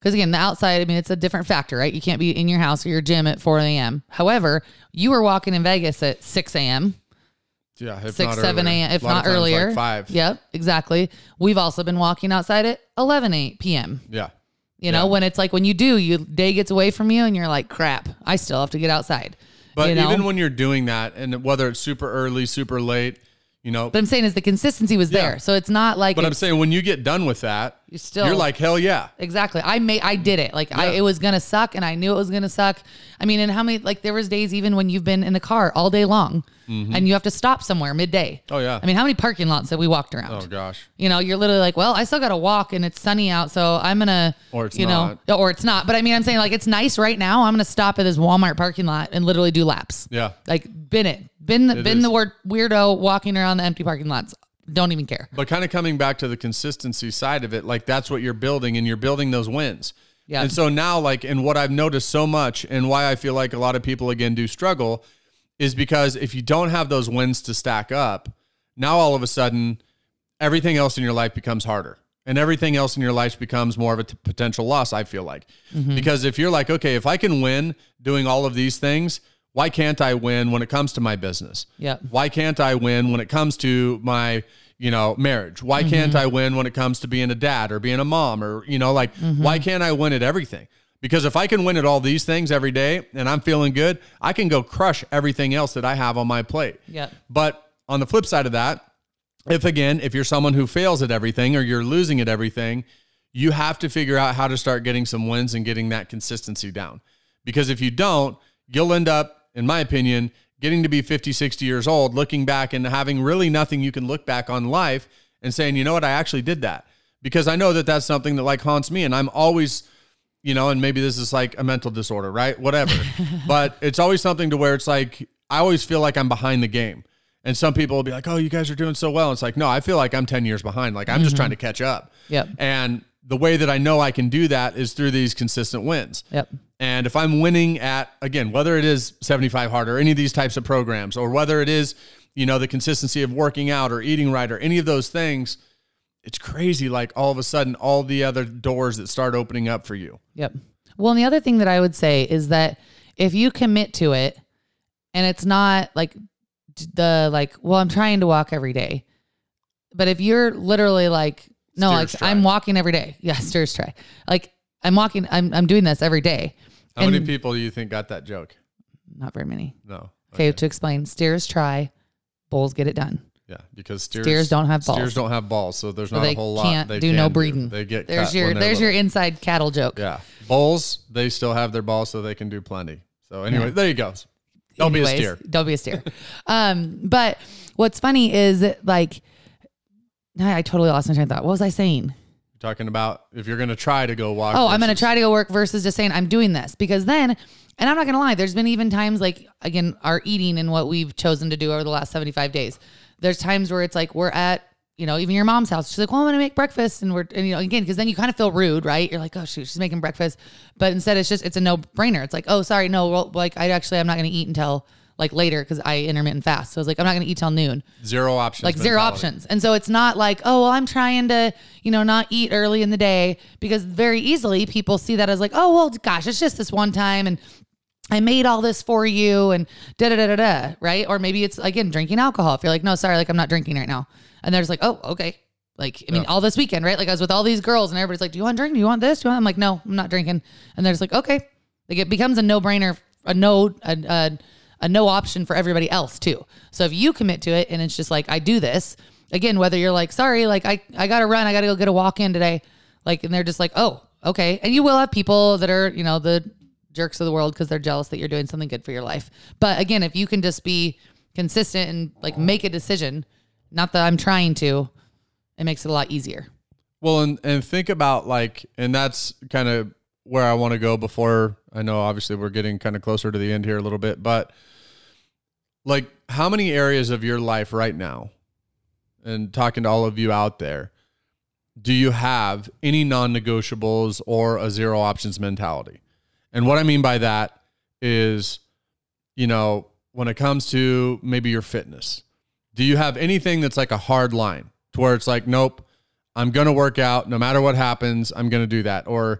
Because again, the outside, I mean, it's a different factor, right? You can't be in your house or your gym at four a.m. However, you were walking in Vegas at six a.m. Yeah, if six, not seven a.m. If not earlier, like five. Yep, exactly. We've also been walking outside at eleven p.m. Yeah. You know, yeah. when it's like when you do, you day gets away from you and you're like, crap, I still have to get outside. But you know? even when you're doing that, and whether it's super early, super late, you know. But I'm saying is the consistency was Yeah. there. So it's not like. But I'm saying when you get done with that, you still, you're like, hell yeah. Exactly. I made, I did it. Like I, Yeah. it was going to suck and I knew it was going to suck. I mean, and how many, like there was days even when you've been in the car all day long mm-hmm. and you have to stop somewhere midday. Oh yeah. I mean, how many parking lots that we walked around? Oh gosh. You know, you're literally like, well, I still got to walk and it's sunny out. So I'm going to, Or it's you not. know, or it's not. But I mean, I'm saying like, it's nice right now. I'm going to stop at this Walmart parking lot and literally do laps. Yeah. Like bin it, bin the, It bin is. the word weirdo walking around the empty parking lots. Don't even care. But kind of coming back to the consistency side of it, like that's what you're building and you're building those wins. Yeah. And so now like, and what I've noticed so much and why I feel like a lot of people again do struggle is because if you don't have those wins to stack up, now all of a sudden everything else in your life becomes harder and everything else in your life becomes more of a t- potential loss. I feel like, mm-hmm. because if you're like, okay, if I can win doing all of these things, why can't I win when it comes to my business? Yeah. Why can't I win when it comes to my, you know, marriage? Why mm-hmm. can't I win when it comes to being a dad or being a mom or, you know, like, mm-hmm. why can't I win at everything? Because if I can win at all these things every day and I'm feeling good, I can go crush everything else that I have on my plate. Yeah. But on the flip side of that, if again, if you're someone who fails at everything or you're losing at everything, you have to figure out how to start getting some wins and getting that consistency down. Because if you don't, you'll end up, in my opinion, getting to be fifty, sixty years old, looking back and having really nothing you can look back on life and saying, you know what, I actually did that. Because I know that that's something that like haunts me. And I'm always, you know, and maybe this is like a mental disorder, right? Whatever. But it's always something to where it's like, I always feel like I'm behind the game. And some people will be like, oh, you guys are doing so well. It's like, no, I feel like I'm ten years behind. Like I'm mm-hmm. just trying to catch up. Yep. And the way that I know I can do that is through these consistent wins. Yep. And if I'm winning at, again, whether it is seventy-five hard or any of these types of programs, or whether it is, you know, the consistency of working out or eating right or any of those things, it's crazy. Like all of a sudden, all the other doors that start opening up for you. Yep. Well, and the other thing that I would say is that if you commit to it and it's not like the, like, well, I'm trying to walk every day, but if you're literally like, no, Stairs like try. I'm walking every day. Yeah. Stairs try. Like I'm walking, I'm, I'm doing this every day. How and many people do you think got that joke? Not very many. No. Okay. To explain, stairs try, bulls get it done. Yeah, because steers, steers don't have balls. Steers don't have balls, so there's So not they a whole can't lot they do can no breeding. They get There's cut your when they're there's your little. inside cattle joke. Yeah, bulls they still have their balls, so they can do plenty. So anyway, Yeah. there you go. Don't Anyways, be a steer. Don't be a steer. um, but what's funny is like, I totally lost my train of thought. What was I saying? Talking about if you're going to try to go walk. Oh, I'm going to versus- try to go work versus just saying I'm doing this, because then, and I'm not going to lie, there's been even times like, again, our eating and what we've chosen to do over the last seventy-five days. There's times where it's like, we're at, you know, even your mom's house. She's like, well, I'm going to make breakfast. And we're, and, you know, again, because then you kind of feel rude, right? You're like, oh, shoot, she's making breakfast. But instead it's just, it's a no brainer. It's like, oh, sorry. No, well, like I actually, I'm not going to eat until like later because I intermittent fast. So I was like, I'm not going to eat till noon. Zero options. Like zero mentality. options. And so it's not like, oh, well, I'm trying to, you know, not eat early in the day, because very easily people see that as like, oh, well, gosh, it's just this one time. And I made all this for you and da da da da da. Right. Or maybe it's again, drinking alcohol. If you're like, no, sorry, like I'm not drinking right now. And they're just like, oh, okay. Like, I mean, Yeah. all this weekend, right? Like I was with all these girls and everybody's like, do you want to drink? Do you want this? Do you want? I'm like, no, I'm not drinking. And they're just like, okay. Like it becomes a no brainer, a no, a, a, a no option for everybody else too. So if you commit to it and it's just like, I do this again, whether you're like, sorry, like I, I got to run, I got to go get a walk in today. Like, and they're just like, oh, okay. And you will have people that are, you know, the jerks of the world because they're jealous that you're doing something good for your life. But again, if you can just be consistent and like make a decision, not that I'm trying to, it makes it a lot easier. Well, and, and think about like, and that's kind of where I want to go before, I know obviously we're getting kind of closer to the end here a little bit, but like how many areas of your life right now, and talking to all of you out there, do you have any non-negotiables or a zero options mentality? And what I mean by that is, you know, when it comes to maybe your fitness, do you have anything that's like a hard line to where it's like, nope, I'm going to work out no matter what happens, I'm going to do that? Or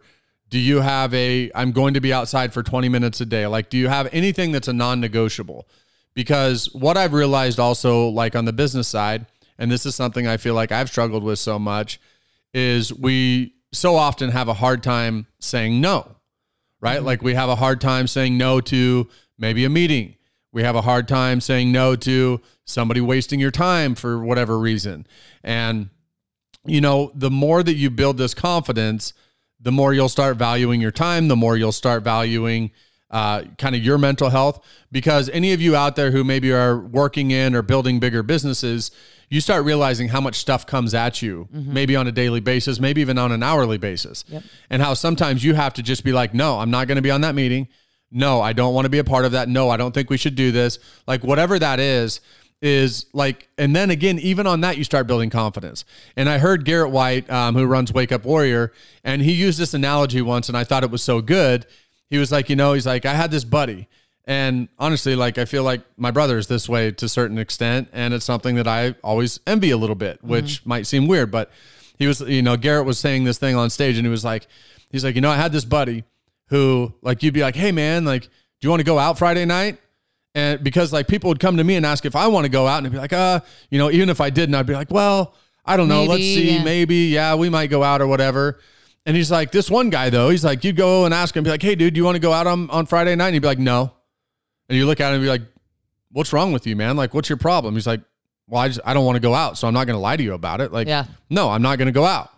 Do you have a, I'm going to be outside for twenty minutes a day? Like, do you have anything that's a non-negotiable? Because what I've realized also, like on the business side, and this is something I feel like I've struggled with so much, is we so often have a hard time saying no, right? Mm-hmm. Like we have a hard time saying no to maybe a meeting. We have a hard time saying no to somebody wasting your time for whatever reason. And, you know, the more that you build this confidence, the more you'll start valuing your time, the more you'll start valuing uh, kind of your mental health. Because any of you out there who maybe are working in or building bigger businesses, you start realizing how much stuff comes at you, mm-hmm. maybe on a daily basis, maybe even on an hourly basis. Yep. And how sometimes you have to just be like, no, I'm not going to be on that meeting. No, I don't want to be a part of that. No, I don't think we should do this. Like whatever that is, is like, and then again, even on that, you start building confidence. And I heard Garrett White, um, who runs Wake Up Warrior, and he used this analogy once, and I thought it was so good. He was like, you know, he's like, I had this buddy, and honestly, like, I feel like my brother is this way to a certain extent, and it's something that I always envy a little bit, which mm-hmm. might seem weird, but he was, you know, Garrett was saying this thing on stage, and he was like, he's like, you know, I had this buddy who, like, you'd be like, hey man, like, do you want to go out Friday night? And because like people would come to me and ask if I want to go out, and I'd be like, uh, you know, even if I didn't, I'd be like, well, I don't know. Maybe, let's see. Yeah. Maybe. Yeah, we might go out or whatever. And he's like, this one guy though, he's like, you'd go and ask him, be like, hey dude, do you want to go out on, on Friday night? And he'd be like, no. And you look at him and be like, what's wrong with you, man? Like, what's your problem? He's like, well, I just, I don't want to go out. So I'm not going to lie to you about it. Like, yeah. no, I'm not going to go out.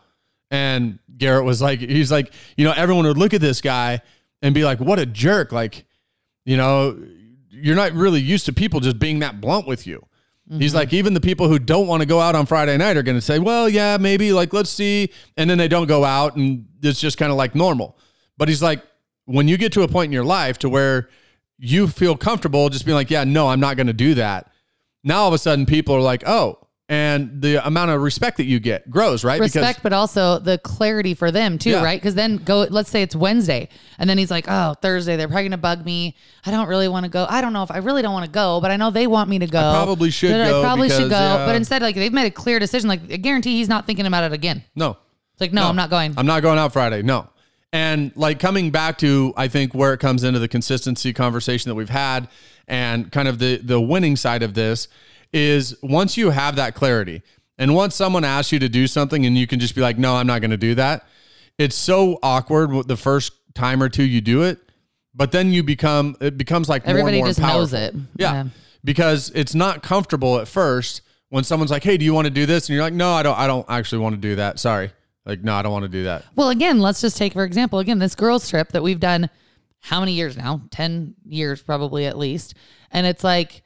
And Garrett was like, he's like, you know, everyone would look at this guy and be like, what a jerk. Like, you know, you're not really used to people just being that blunt with you. Mm-hmm. He's like, even the people who don't want to go out on Friday night are going to say, well, yeah, maybe, like, let's see. And then they don't go out, and it's just kind of like normal. But he's like, when you get to a point in your life to where you feel comfortable just being like, yeah, no, I'm not going to do that. Now all of a sudden people are like, oh, and the amount of respect that you get grows, right? Respect, because, but also the clarity for them too, yeah. right? Because then go, let's say it's Wednesday, and then he's like, oh, Thursday, they're probably going to bug me. I don't really want to go. I don't know if I really don't want to go, but I know they want me to go. I probably should I go. I probably because, should go. Yeah. But instead, like they've made a clear decision. Like I guarantee he's not thinking about it again. No. It's like, no, no, I'm not going. I'm not going out Friday. No. And like coming back to, I think where it comes into the consistency conversation that we've had, and kind of the, the winning side of this is once you have that clarity, and once someone asks you to do something and you can just be like, no, I'm not going to do that. It's so awkward the first time or two you do it, but then you become, it becomes like everybody more and more just powerful. knows it. Yeah, yeah. Because it's not comfortable at first when someone's like, hey, do you want to do this? And you're like, no, I don't, I don't actually want to do that. Sorry. Like, no, I don't want to do that. Well, again, let's just take, for example, again, this girls trip that we've done how many years now? ten years probably at least. And it's like,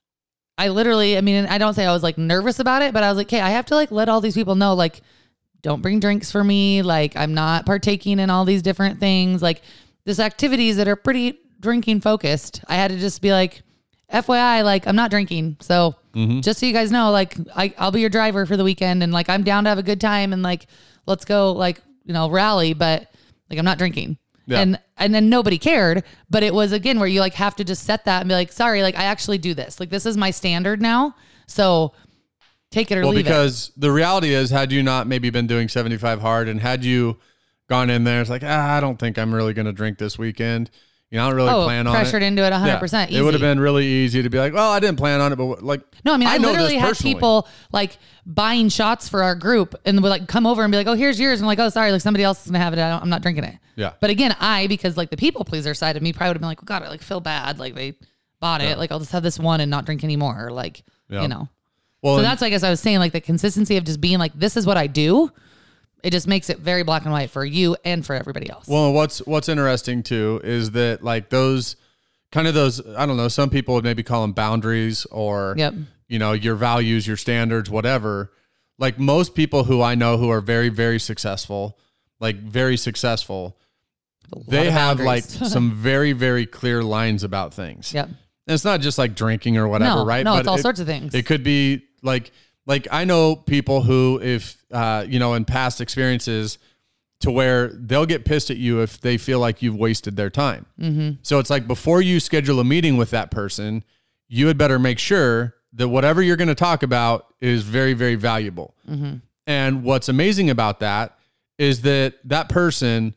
I literally, I mean, I don't say I was like nervous about it, but I was like, okay, I have to like let all these people know, like, don't bring drinks for me. Like, I'm not partaking in all these different things. Like, this activities that are pretty drinking focused. I had to just be like, F Y I, like, I'm not drinking. So mm-hmm. just so you guys know, like, I, I'll be your driver for the weekend, and like, I'm down to have a good time, and like, let's go, like, you know, rally, but like, I'm not drinking. Yeah. And and then nobody cared, but it was again where you like have to just set that and be like, sorry, like I actually do this. Like this is my standard now. So take it or well, leave because it. The reality is, had you not maybe been doing seventy-five hard, and had you gone in there, it's like, ah, I don't think I'm really going to drink this weekend. You know, I don't really oh, plan on it. Pressured into it one hundred percent. Yeah, easy. it would have been really easy to be like, well, I didn't plan on it, but like, no, I mean, I, I know literally had personally. people like buying shots for our group and would like come over and be like, oh, here's yours. And I'm like, oh, sorry, like somebody else is going to have it. I don't, I'm not drinking it. Yeah. But again, I, because like the people pleaser side of me probably would have been like, well, God, I like feel bad. Like they bought it. Yeah. Like I'll just have this one and not drink anymore. Or like, yeah. you know. Well, so that's, I guess I was saying, like the consistency of just being like, this is what I do. It just makes it very black and white for you and for everybody else. Well, what's what's interesting too is that like those kind of those, I don't know, some people would maybe call them boundaries or, yep. you know, your values, your standards, whatever. Like most people who I know who are very, very successful, like very successful, they have like some very, very clear lines about things. Yep. And it's not just like drinking or whatever, no, right? No, but it's all it, sorts of things. It could be like, like I know people who, if, uh, you know, in past experiences to where they'll get pissed at you if they feel like you've wasted their time. Mm-hmm. So it's like, before you schedule a meeting with that person, you had better make sure that whatever you're going to talk about is very, very valuable. Mm-hmm. And what's amazing about that is that that person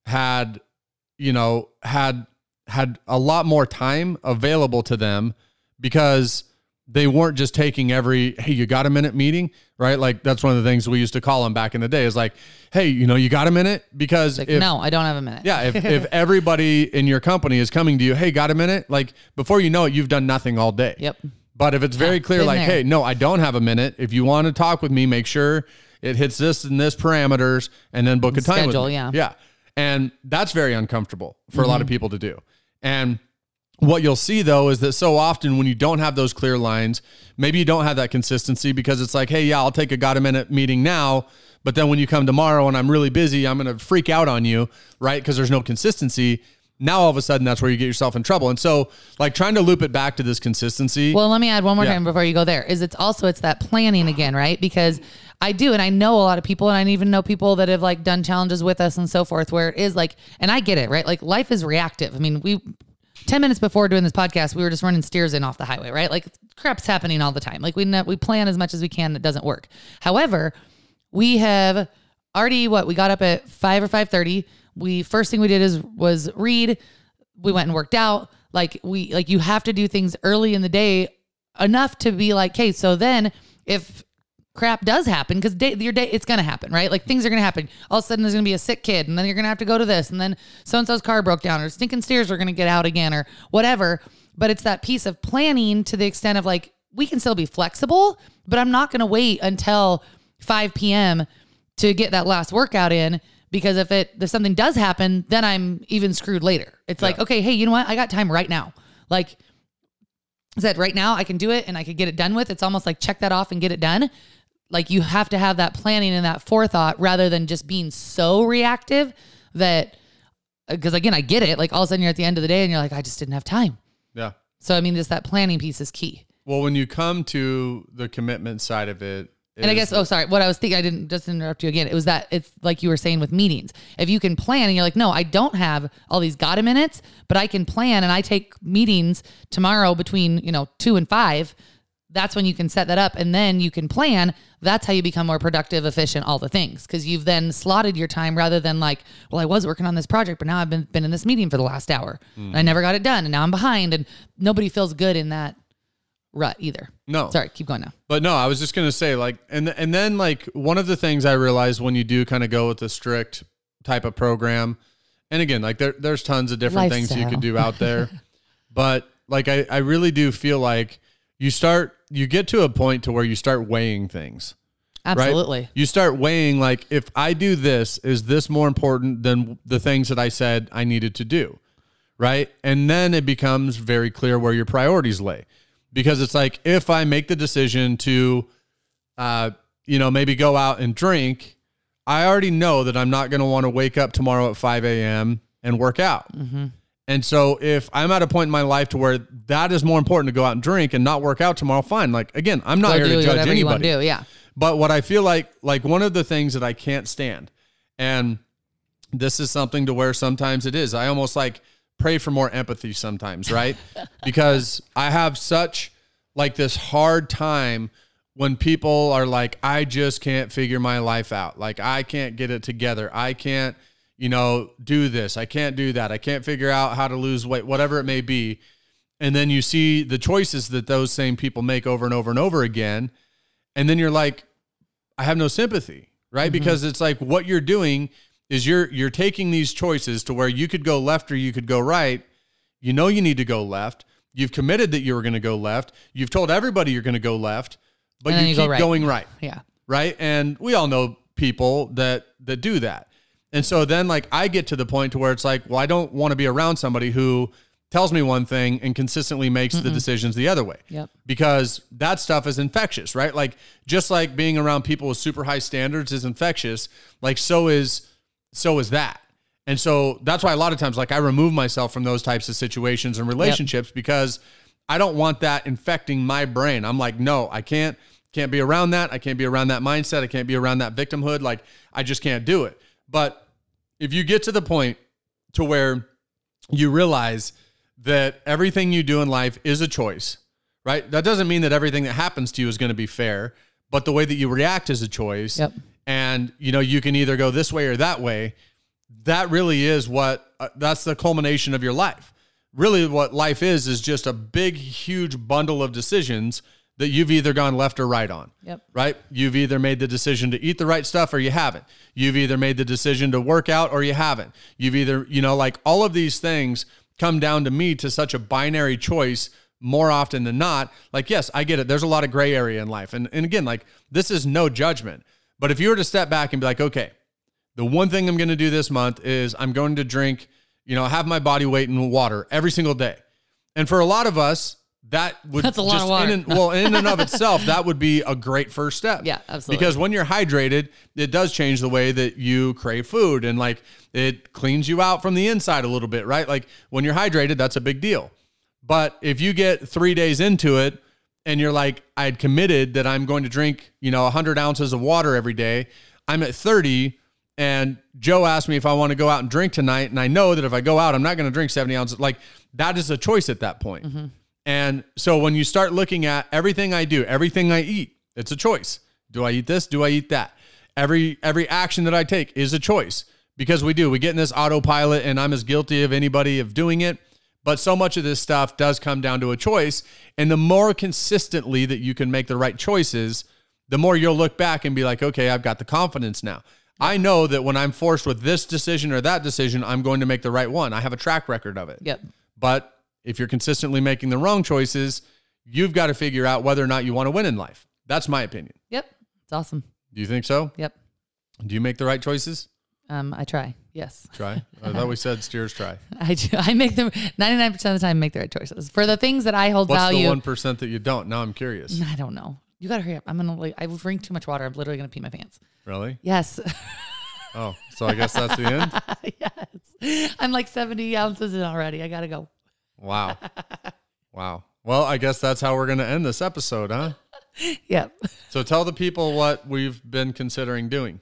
had, you know, had had a lot more time available to them because they weren't just taking every, hey, you got a minute meeting, right? Like that's one of the things we used to call them back in the day is like, hey, you know, you got a minute? Because like, if, no, I don't have a minute. yeah, if, if everybody in your company is coming to you, hey, got a minute? Like before you know it, you've done nothing all day. Yep. But if it's very Yeah, clear, been like, there. hey, no, I don't have a minute. If you want to talk with me, make sure it hits this and this parameters and then book a time Schedule, with me. yeah. Yeah. And that's very uncomfortable for mm-hmm. a lot of people to do. And what you'll see though, is that so often when you don't have those clear lines, maybe you don't have that consistency because it's like, hey, yeah, I'll take a got a minute meeting now. But then when you come tomorrow and I'm really busy, I'm going to freak out on you, right? Because there's no consistency. Now, all of a sudden, that's where you get yourself in trouble. And so like trying to loop it back to this consistency. Well, let me add one more Yeah. time before you go there is it's also, it's that planning again, right? Because I do. And I know a lot of people and I even know people that have like done challenges with us and so forth where it is like, and I get it, right? Like life is reactive. I mean, we, ten minutes before doing this podcast, we were just running steers in off the highway, right? Like crap's happening all the time. Like we, we plan as much as we can. It doesn't work. However, we have already, what we got up at five or five thirty. We, first thing we did is was read. We went and worked out. Like we, like you have to do things early in the day enough to be like, okay, so then if crap does happen, because day, your day, it's going to happen, right? Like things are going to happen. All of a sudden there's going to be a sick kid and then you're going to have to go to this. And then so-and-so's car broke down or stinking stairs are going to get out again or whatever. But it's that piece of planning to the extent of like, we can still be flexible, but I'm not going to wait until five p.m. to get that last workout in. Because if it, if something does happen, then I'm even screwed later. It's yeah. like, okay, hey, you know what? I got time right now. Like I said, right now I can do it and I could get it done with. It's almost like check that off and get it done. Like you have to have that planning and that forethought rather than just being so reactive that, because again, I get it. Like all of a sudden you're at the end of the day and you're like, I just didn't have time. Yeah. So, I mean, just that planning piece is key. Well, when you come to the commitment side of it, And I guess, oh, sorry, what I was thinking, I didn't just interrupt you again. It was that it's like you were saying with meetings. If you can plan and you're like, no, I don't have all these gotta minutes, but I can plan and I take meetings tomorrow between, you know, two and five. That's when you can set that up and then you can plan. That's how you become more productive, efficient, all the things. Cause you've then slotted your time rather than like, well, I was working on this project, but now I've been, been in this meeting for the last hour mm. and I never got it done. And now I'm behind and nobody feels good in that rut either. No. Sorry, keep going now. But no, I was just going to say like, and, and then like one of the things I realized when you do kind of go with the strict type of program, and again, like there, there's tons of different Lifestyle. things you could do out there, but like, I, I really do feel like you start, you get to a point to where you start weighing things. Absolutely. Right? You start weighing like, if I do this, is this more important than the things that I said I needed to do? Right. And then it becomes very clear where your priorities lay. Because it's like, if I make the decision to, uh, you know, maybe go out and drink, I already know that I'm not going to want to wake up tomorrow at five a.m. and work out. Mm-hmm. And so if I'm at a point in my life to where that is more important to go out and drink and not work out tomorrow, fine. Like, again, I'm not Go here do to judge whatever anybody. you want to do, yeah. But what I feel like, like one of the things that I can't stand, and this is something to where sometimes it is, I almost like pray for more empathy sometimes, right? Because I have such like this hard time when people are like, I just can't figure my life out. Like I can't get it together. I can't, you know, do this. I can't do that. I can't figure out how to lose weight, whatever it may be. And then you see the choices that those same people make over and over and over again. And then you're like, I have no sympathy, right? Mm-hmm. Because it's like what you're doing is you're you're taking these choices to where you could go left or you could go right. You know you need to go left. You've committed that you were going to go left. You've told everybody you're going to go left, but you, you keep go right. going right. Yeah. Right? And we all know people that that do that. And so then like I get to the point to where it's like, well, I don't want to be around somebody who tells me one thing and consistently makes Mm-mm. the decisions the other way. Yep. Because that stuff is infectious, right? Like just like being around people with super high standards is infectious, like so is so is that. And so that's why a lot of times like I remove myself from those types of situations and relationships yep. because I don't want that infecting my brain. I'm like, no, I can't can't be around that. I can't be around that mindset. I can't be around that victimhood. Like I just can't do it. But if you get to the point to where you realize that everything you do in life is a choice, right? That doesn't mean that everything that happens to you is going to be fair, but the way that you react is a choice. Yep. And, you know, you can either go this way or that way. that really is what, uh, that's the culmination of your life. Really what life is, is just a big, huge bundle of decisions that you've either gone left or right on. Yep. Right? You've either made the decision to eat the right stuff or you haven't. You've either made the decision to work out or you haven't. You've either, you know, like all of these things come down to me to such a binary choice more often than not. Like, yes, I get it. There's a lot of gray area in life. And, and again, like this is no judgment. But if you were to step back and be like, okay, the one thing I'm going to do this month is I'm going to drink, you know, have my body weight in water every single day. And for a lot of us, that would That's a lot just of water. in and, well, in and of itself, that would be a great first step. Yeah, absolutely. Because when you're hydrated, it does change the way that you crave food, and like it cleans you out from the inside a little bit, right? Like when you're hydrated, that's a big deal. But if you get three days into it and you're like, I had committed that I'm going to drink, you know, one hundred ounces of water every day. I'm at thirty, and Joe asked me if I want to go out and drink tonight. And I know that if I go out, I'm not going to drink seventy ounces. Like that is a choice at that point. Mm-hmm. And so when you start looking at everything I do, everything I eat, it's a choice. Do I eat this? Do I eat that? Every every action that I take is a choice, because we do. We get in this autopilot, and I'm as guilty of anybody of doing it. But so much of this stuff does come down to a choice. And the more consistently that you can make the right choices, the more you'll look back and be like, okay, I've got the confidence now. I know that when I'm forced with this decision or that decision, I'm going to make the right one. I have a track record of it. Yep. But if you're consistently making the wrong choices, you've got to figure out whether or not you want to win in life. That's my opinion. Yep. It's awesome. Do you think so? Yep. Do you make the right choices? Um, I try. Yes. Try. I thought we said steers try. I do. I make them ninety-nine percent of the time, make the right choices for the things that I hold What's value. the one percent that you don't? Now I'm curious. I don't know. You got to hurry up. I'm going to, like, I drink too much water. I'm literally going to pee my pants. Really? Yes. Oh, so I guess that's the end? Yes. I'm like seventy ounces in already. I got to go. Wow. Wow. Well, I guess that's how we're going to end this episode, huh? Yep. So tell the people what we've been considering doing.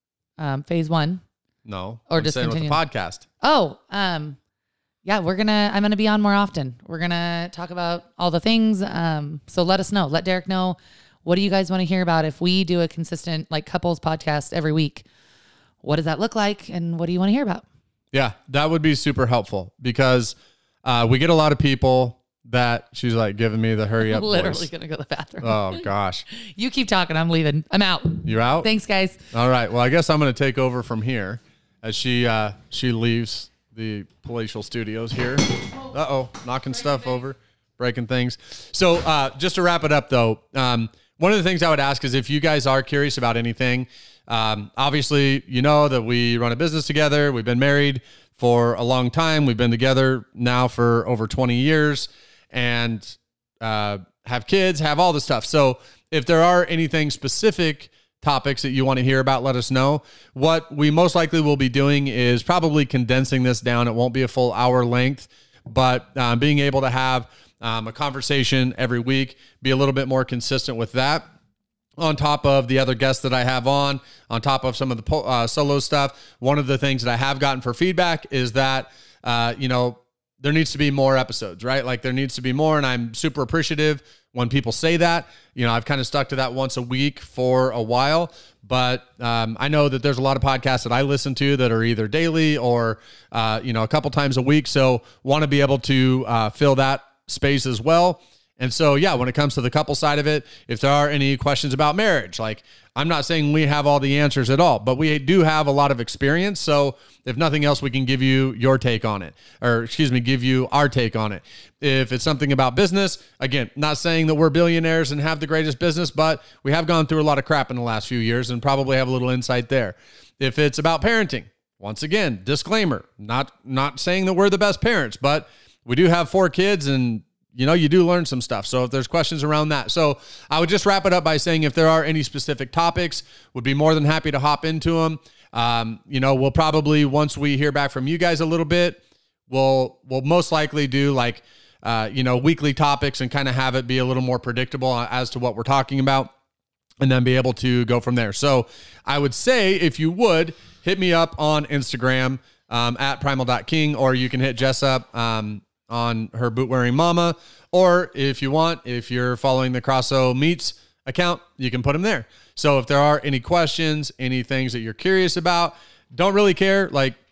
Um, phase one. No. Or I'm just saying with the continue. podcast. Oh, um, yeah, we're going to, I'm going to be on more often. We're going to talk about all the things. Um, so let us know, let Derek know, what do you guys want to hear about? If we do a consistent like couples podcast every week, what does that look like? And what do you want to hear about? Yeah, that would be super helpful, because uh, we get a lot of people that she's like giving me the hurry up Literally voice. going to go to the bathroom. Oh gosh. You keep talking. I'm leaving. I'm out. You're out? Thanks, guys. All right. Well, I guess I'm going to take over from here as she uh, she leaves the palatial studios here. Uh-oh, knocking stuff over, breaking things. So uh, just to wrap it up, though, um, one of the things I would ask is if you guys are curious about anything, um, obviously, you know that we run a business together. We've been married for a long time. We've been together now for over twenty years, and uh, have kids, have all this stuff. So if there are anything specific topics that you want to hear about, let us know. What we most likely will be doing is probably condensing this down. It won't be a full hour length, but um, being able to have um, a conversation every week, be a little bit more consistent with that, on top of the other guests that I have on, on top of some of the po- uh, solo stuff. One of the things that I have gotten for feedback is that, uh, you know, there needs to be more episodes, right? Like there needs to be more. And I'm super appreciative when people say that. You know, I've kind of stuck to that once a week for a while, but um, I know that there's a lot of podcasts that I listen to that are either daily or, uh, you know, a couple times a week. So want to be able to uh, fill that space as well. And so, yeah, when it comes to the couple side of it, if there are any questions about marriage, like I'm not saying we have all the answers at all, but we do have a lot of experience. So if nothing else, we can give you your take on it, or excuse me, give you our take on it. If it's something about business, again, not saying that we're billionaires and have the greatest business, but we have gone through a lot of crap in the last few years and probably have a little insight there. If it's about parenting, once again, disclaimer, not, not saying that we're the best parents, but we do have four kids and you know, you do learn some stuff. So if there's questions around that. So I would just wrap it up by saying if there are any specific topics, would be more than happy to hop into them. Um, you know, we'll probably, once we hear back from you guys a little bit, we'll, we'll most likely do like, uh, you know, weekly topics and kind of have it be a little more predictable as to what we're talking about, and then be able to go from there. So I would say, if you would, hit me up on Instagram um, at primal dot king, or you can hit Jess up um, on her boot wearing mama, or if you want, if you're following the Crosso Meats account, you can put them there. So if there are any questions, any things that you're curious about, don't really care. Like,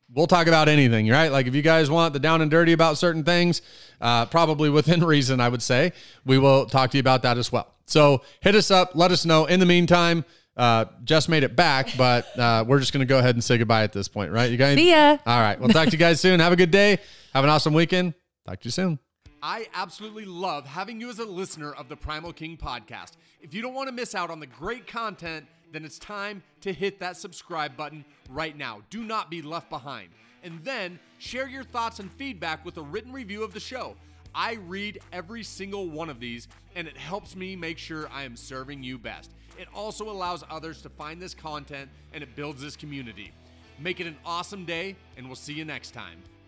we'll talk about anything, right? Like if you guys want the down and dirty about certain things, uh, probably within reason, I would say, we will talk to you about that as well. So hit us up. Let us know. In the meantime, uh, Jess made it back, but uh, we're just going to go ahead and say goodbye at this point, right? You guys? See ya. All right. We'll talk to you guys soon. Have a good day. Have an awesome weekend. Talk to you soon. I absolutely love having you as a listener of the Primal King podcast. If you don't want to miss out on the great content, then it's time to hit that subscribe button right now. Do not be left behind. And then share your thoughts and feedback with a written review of the show. I read every single one of these, and it helps me make sure I am serving you best. It also allows others to find this content, and it builds this community. Make it an awesome day, and we'll see you next time.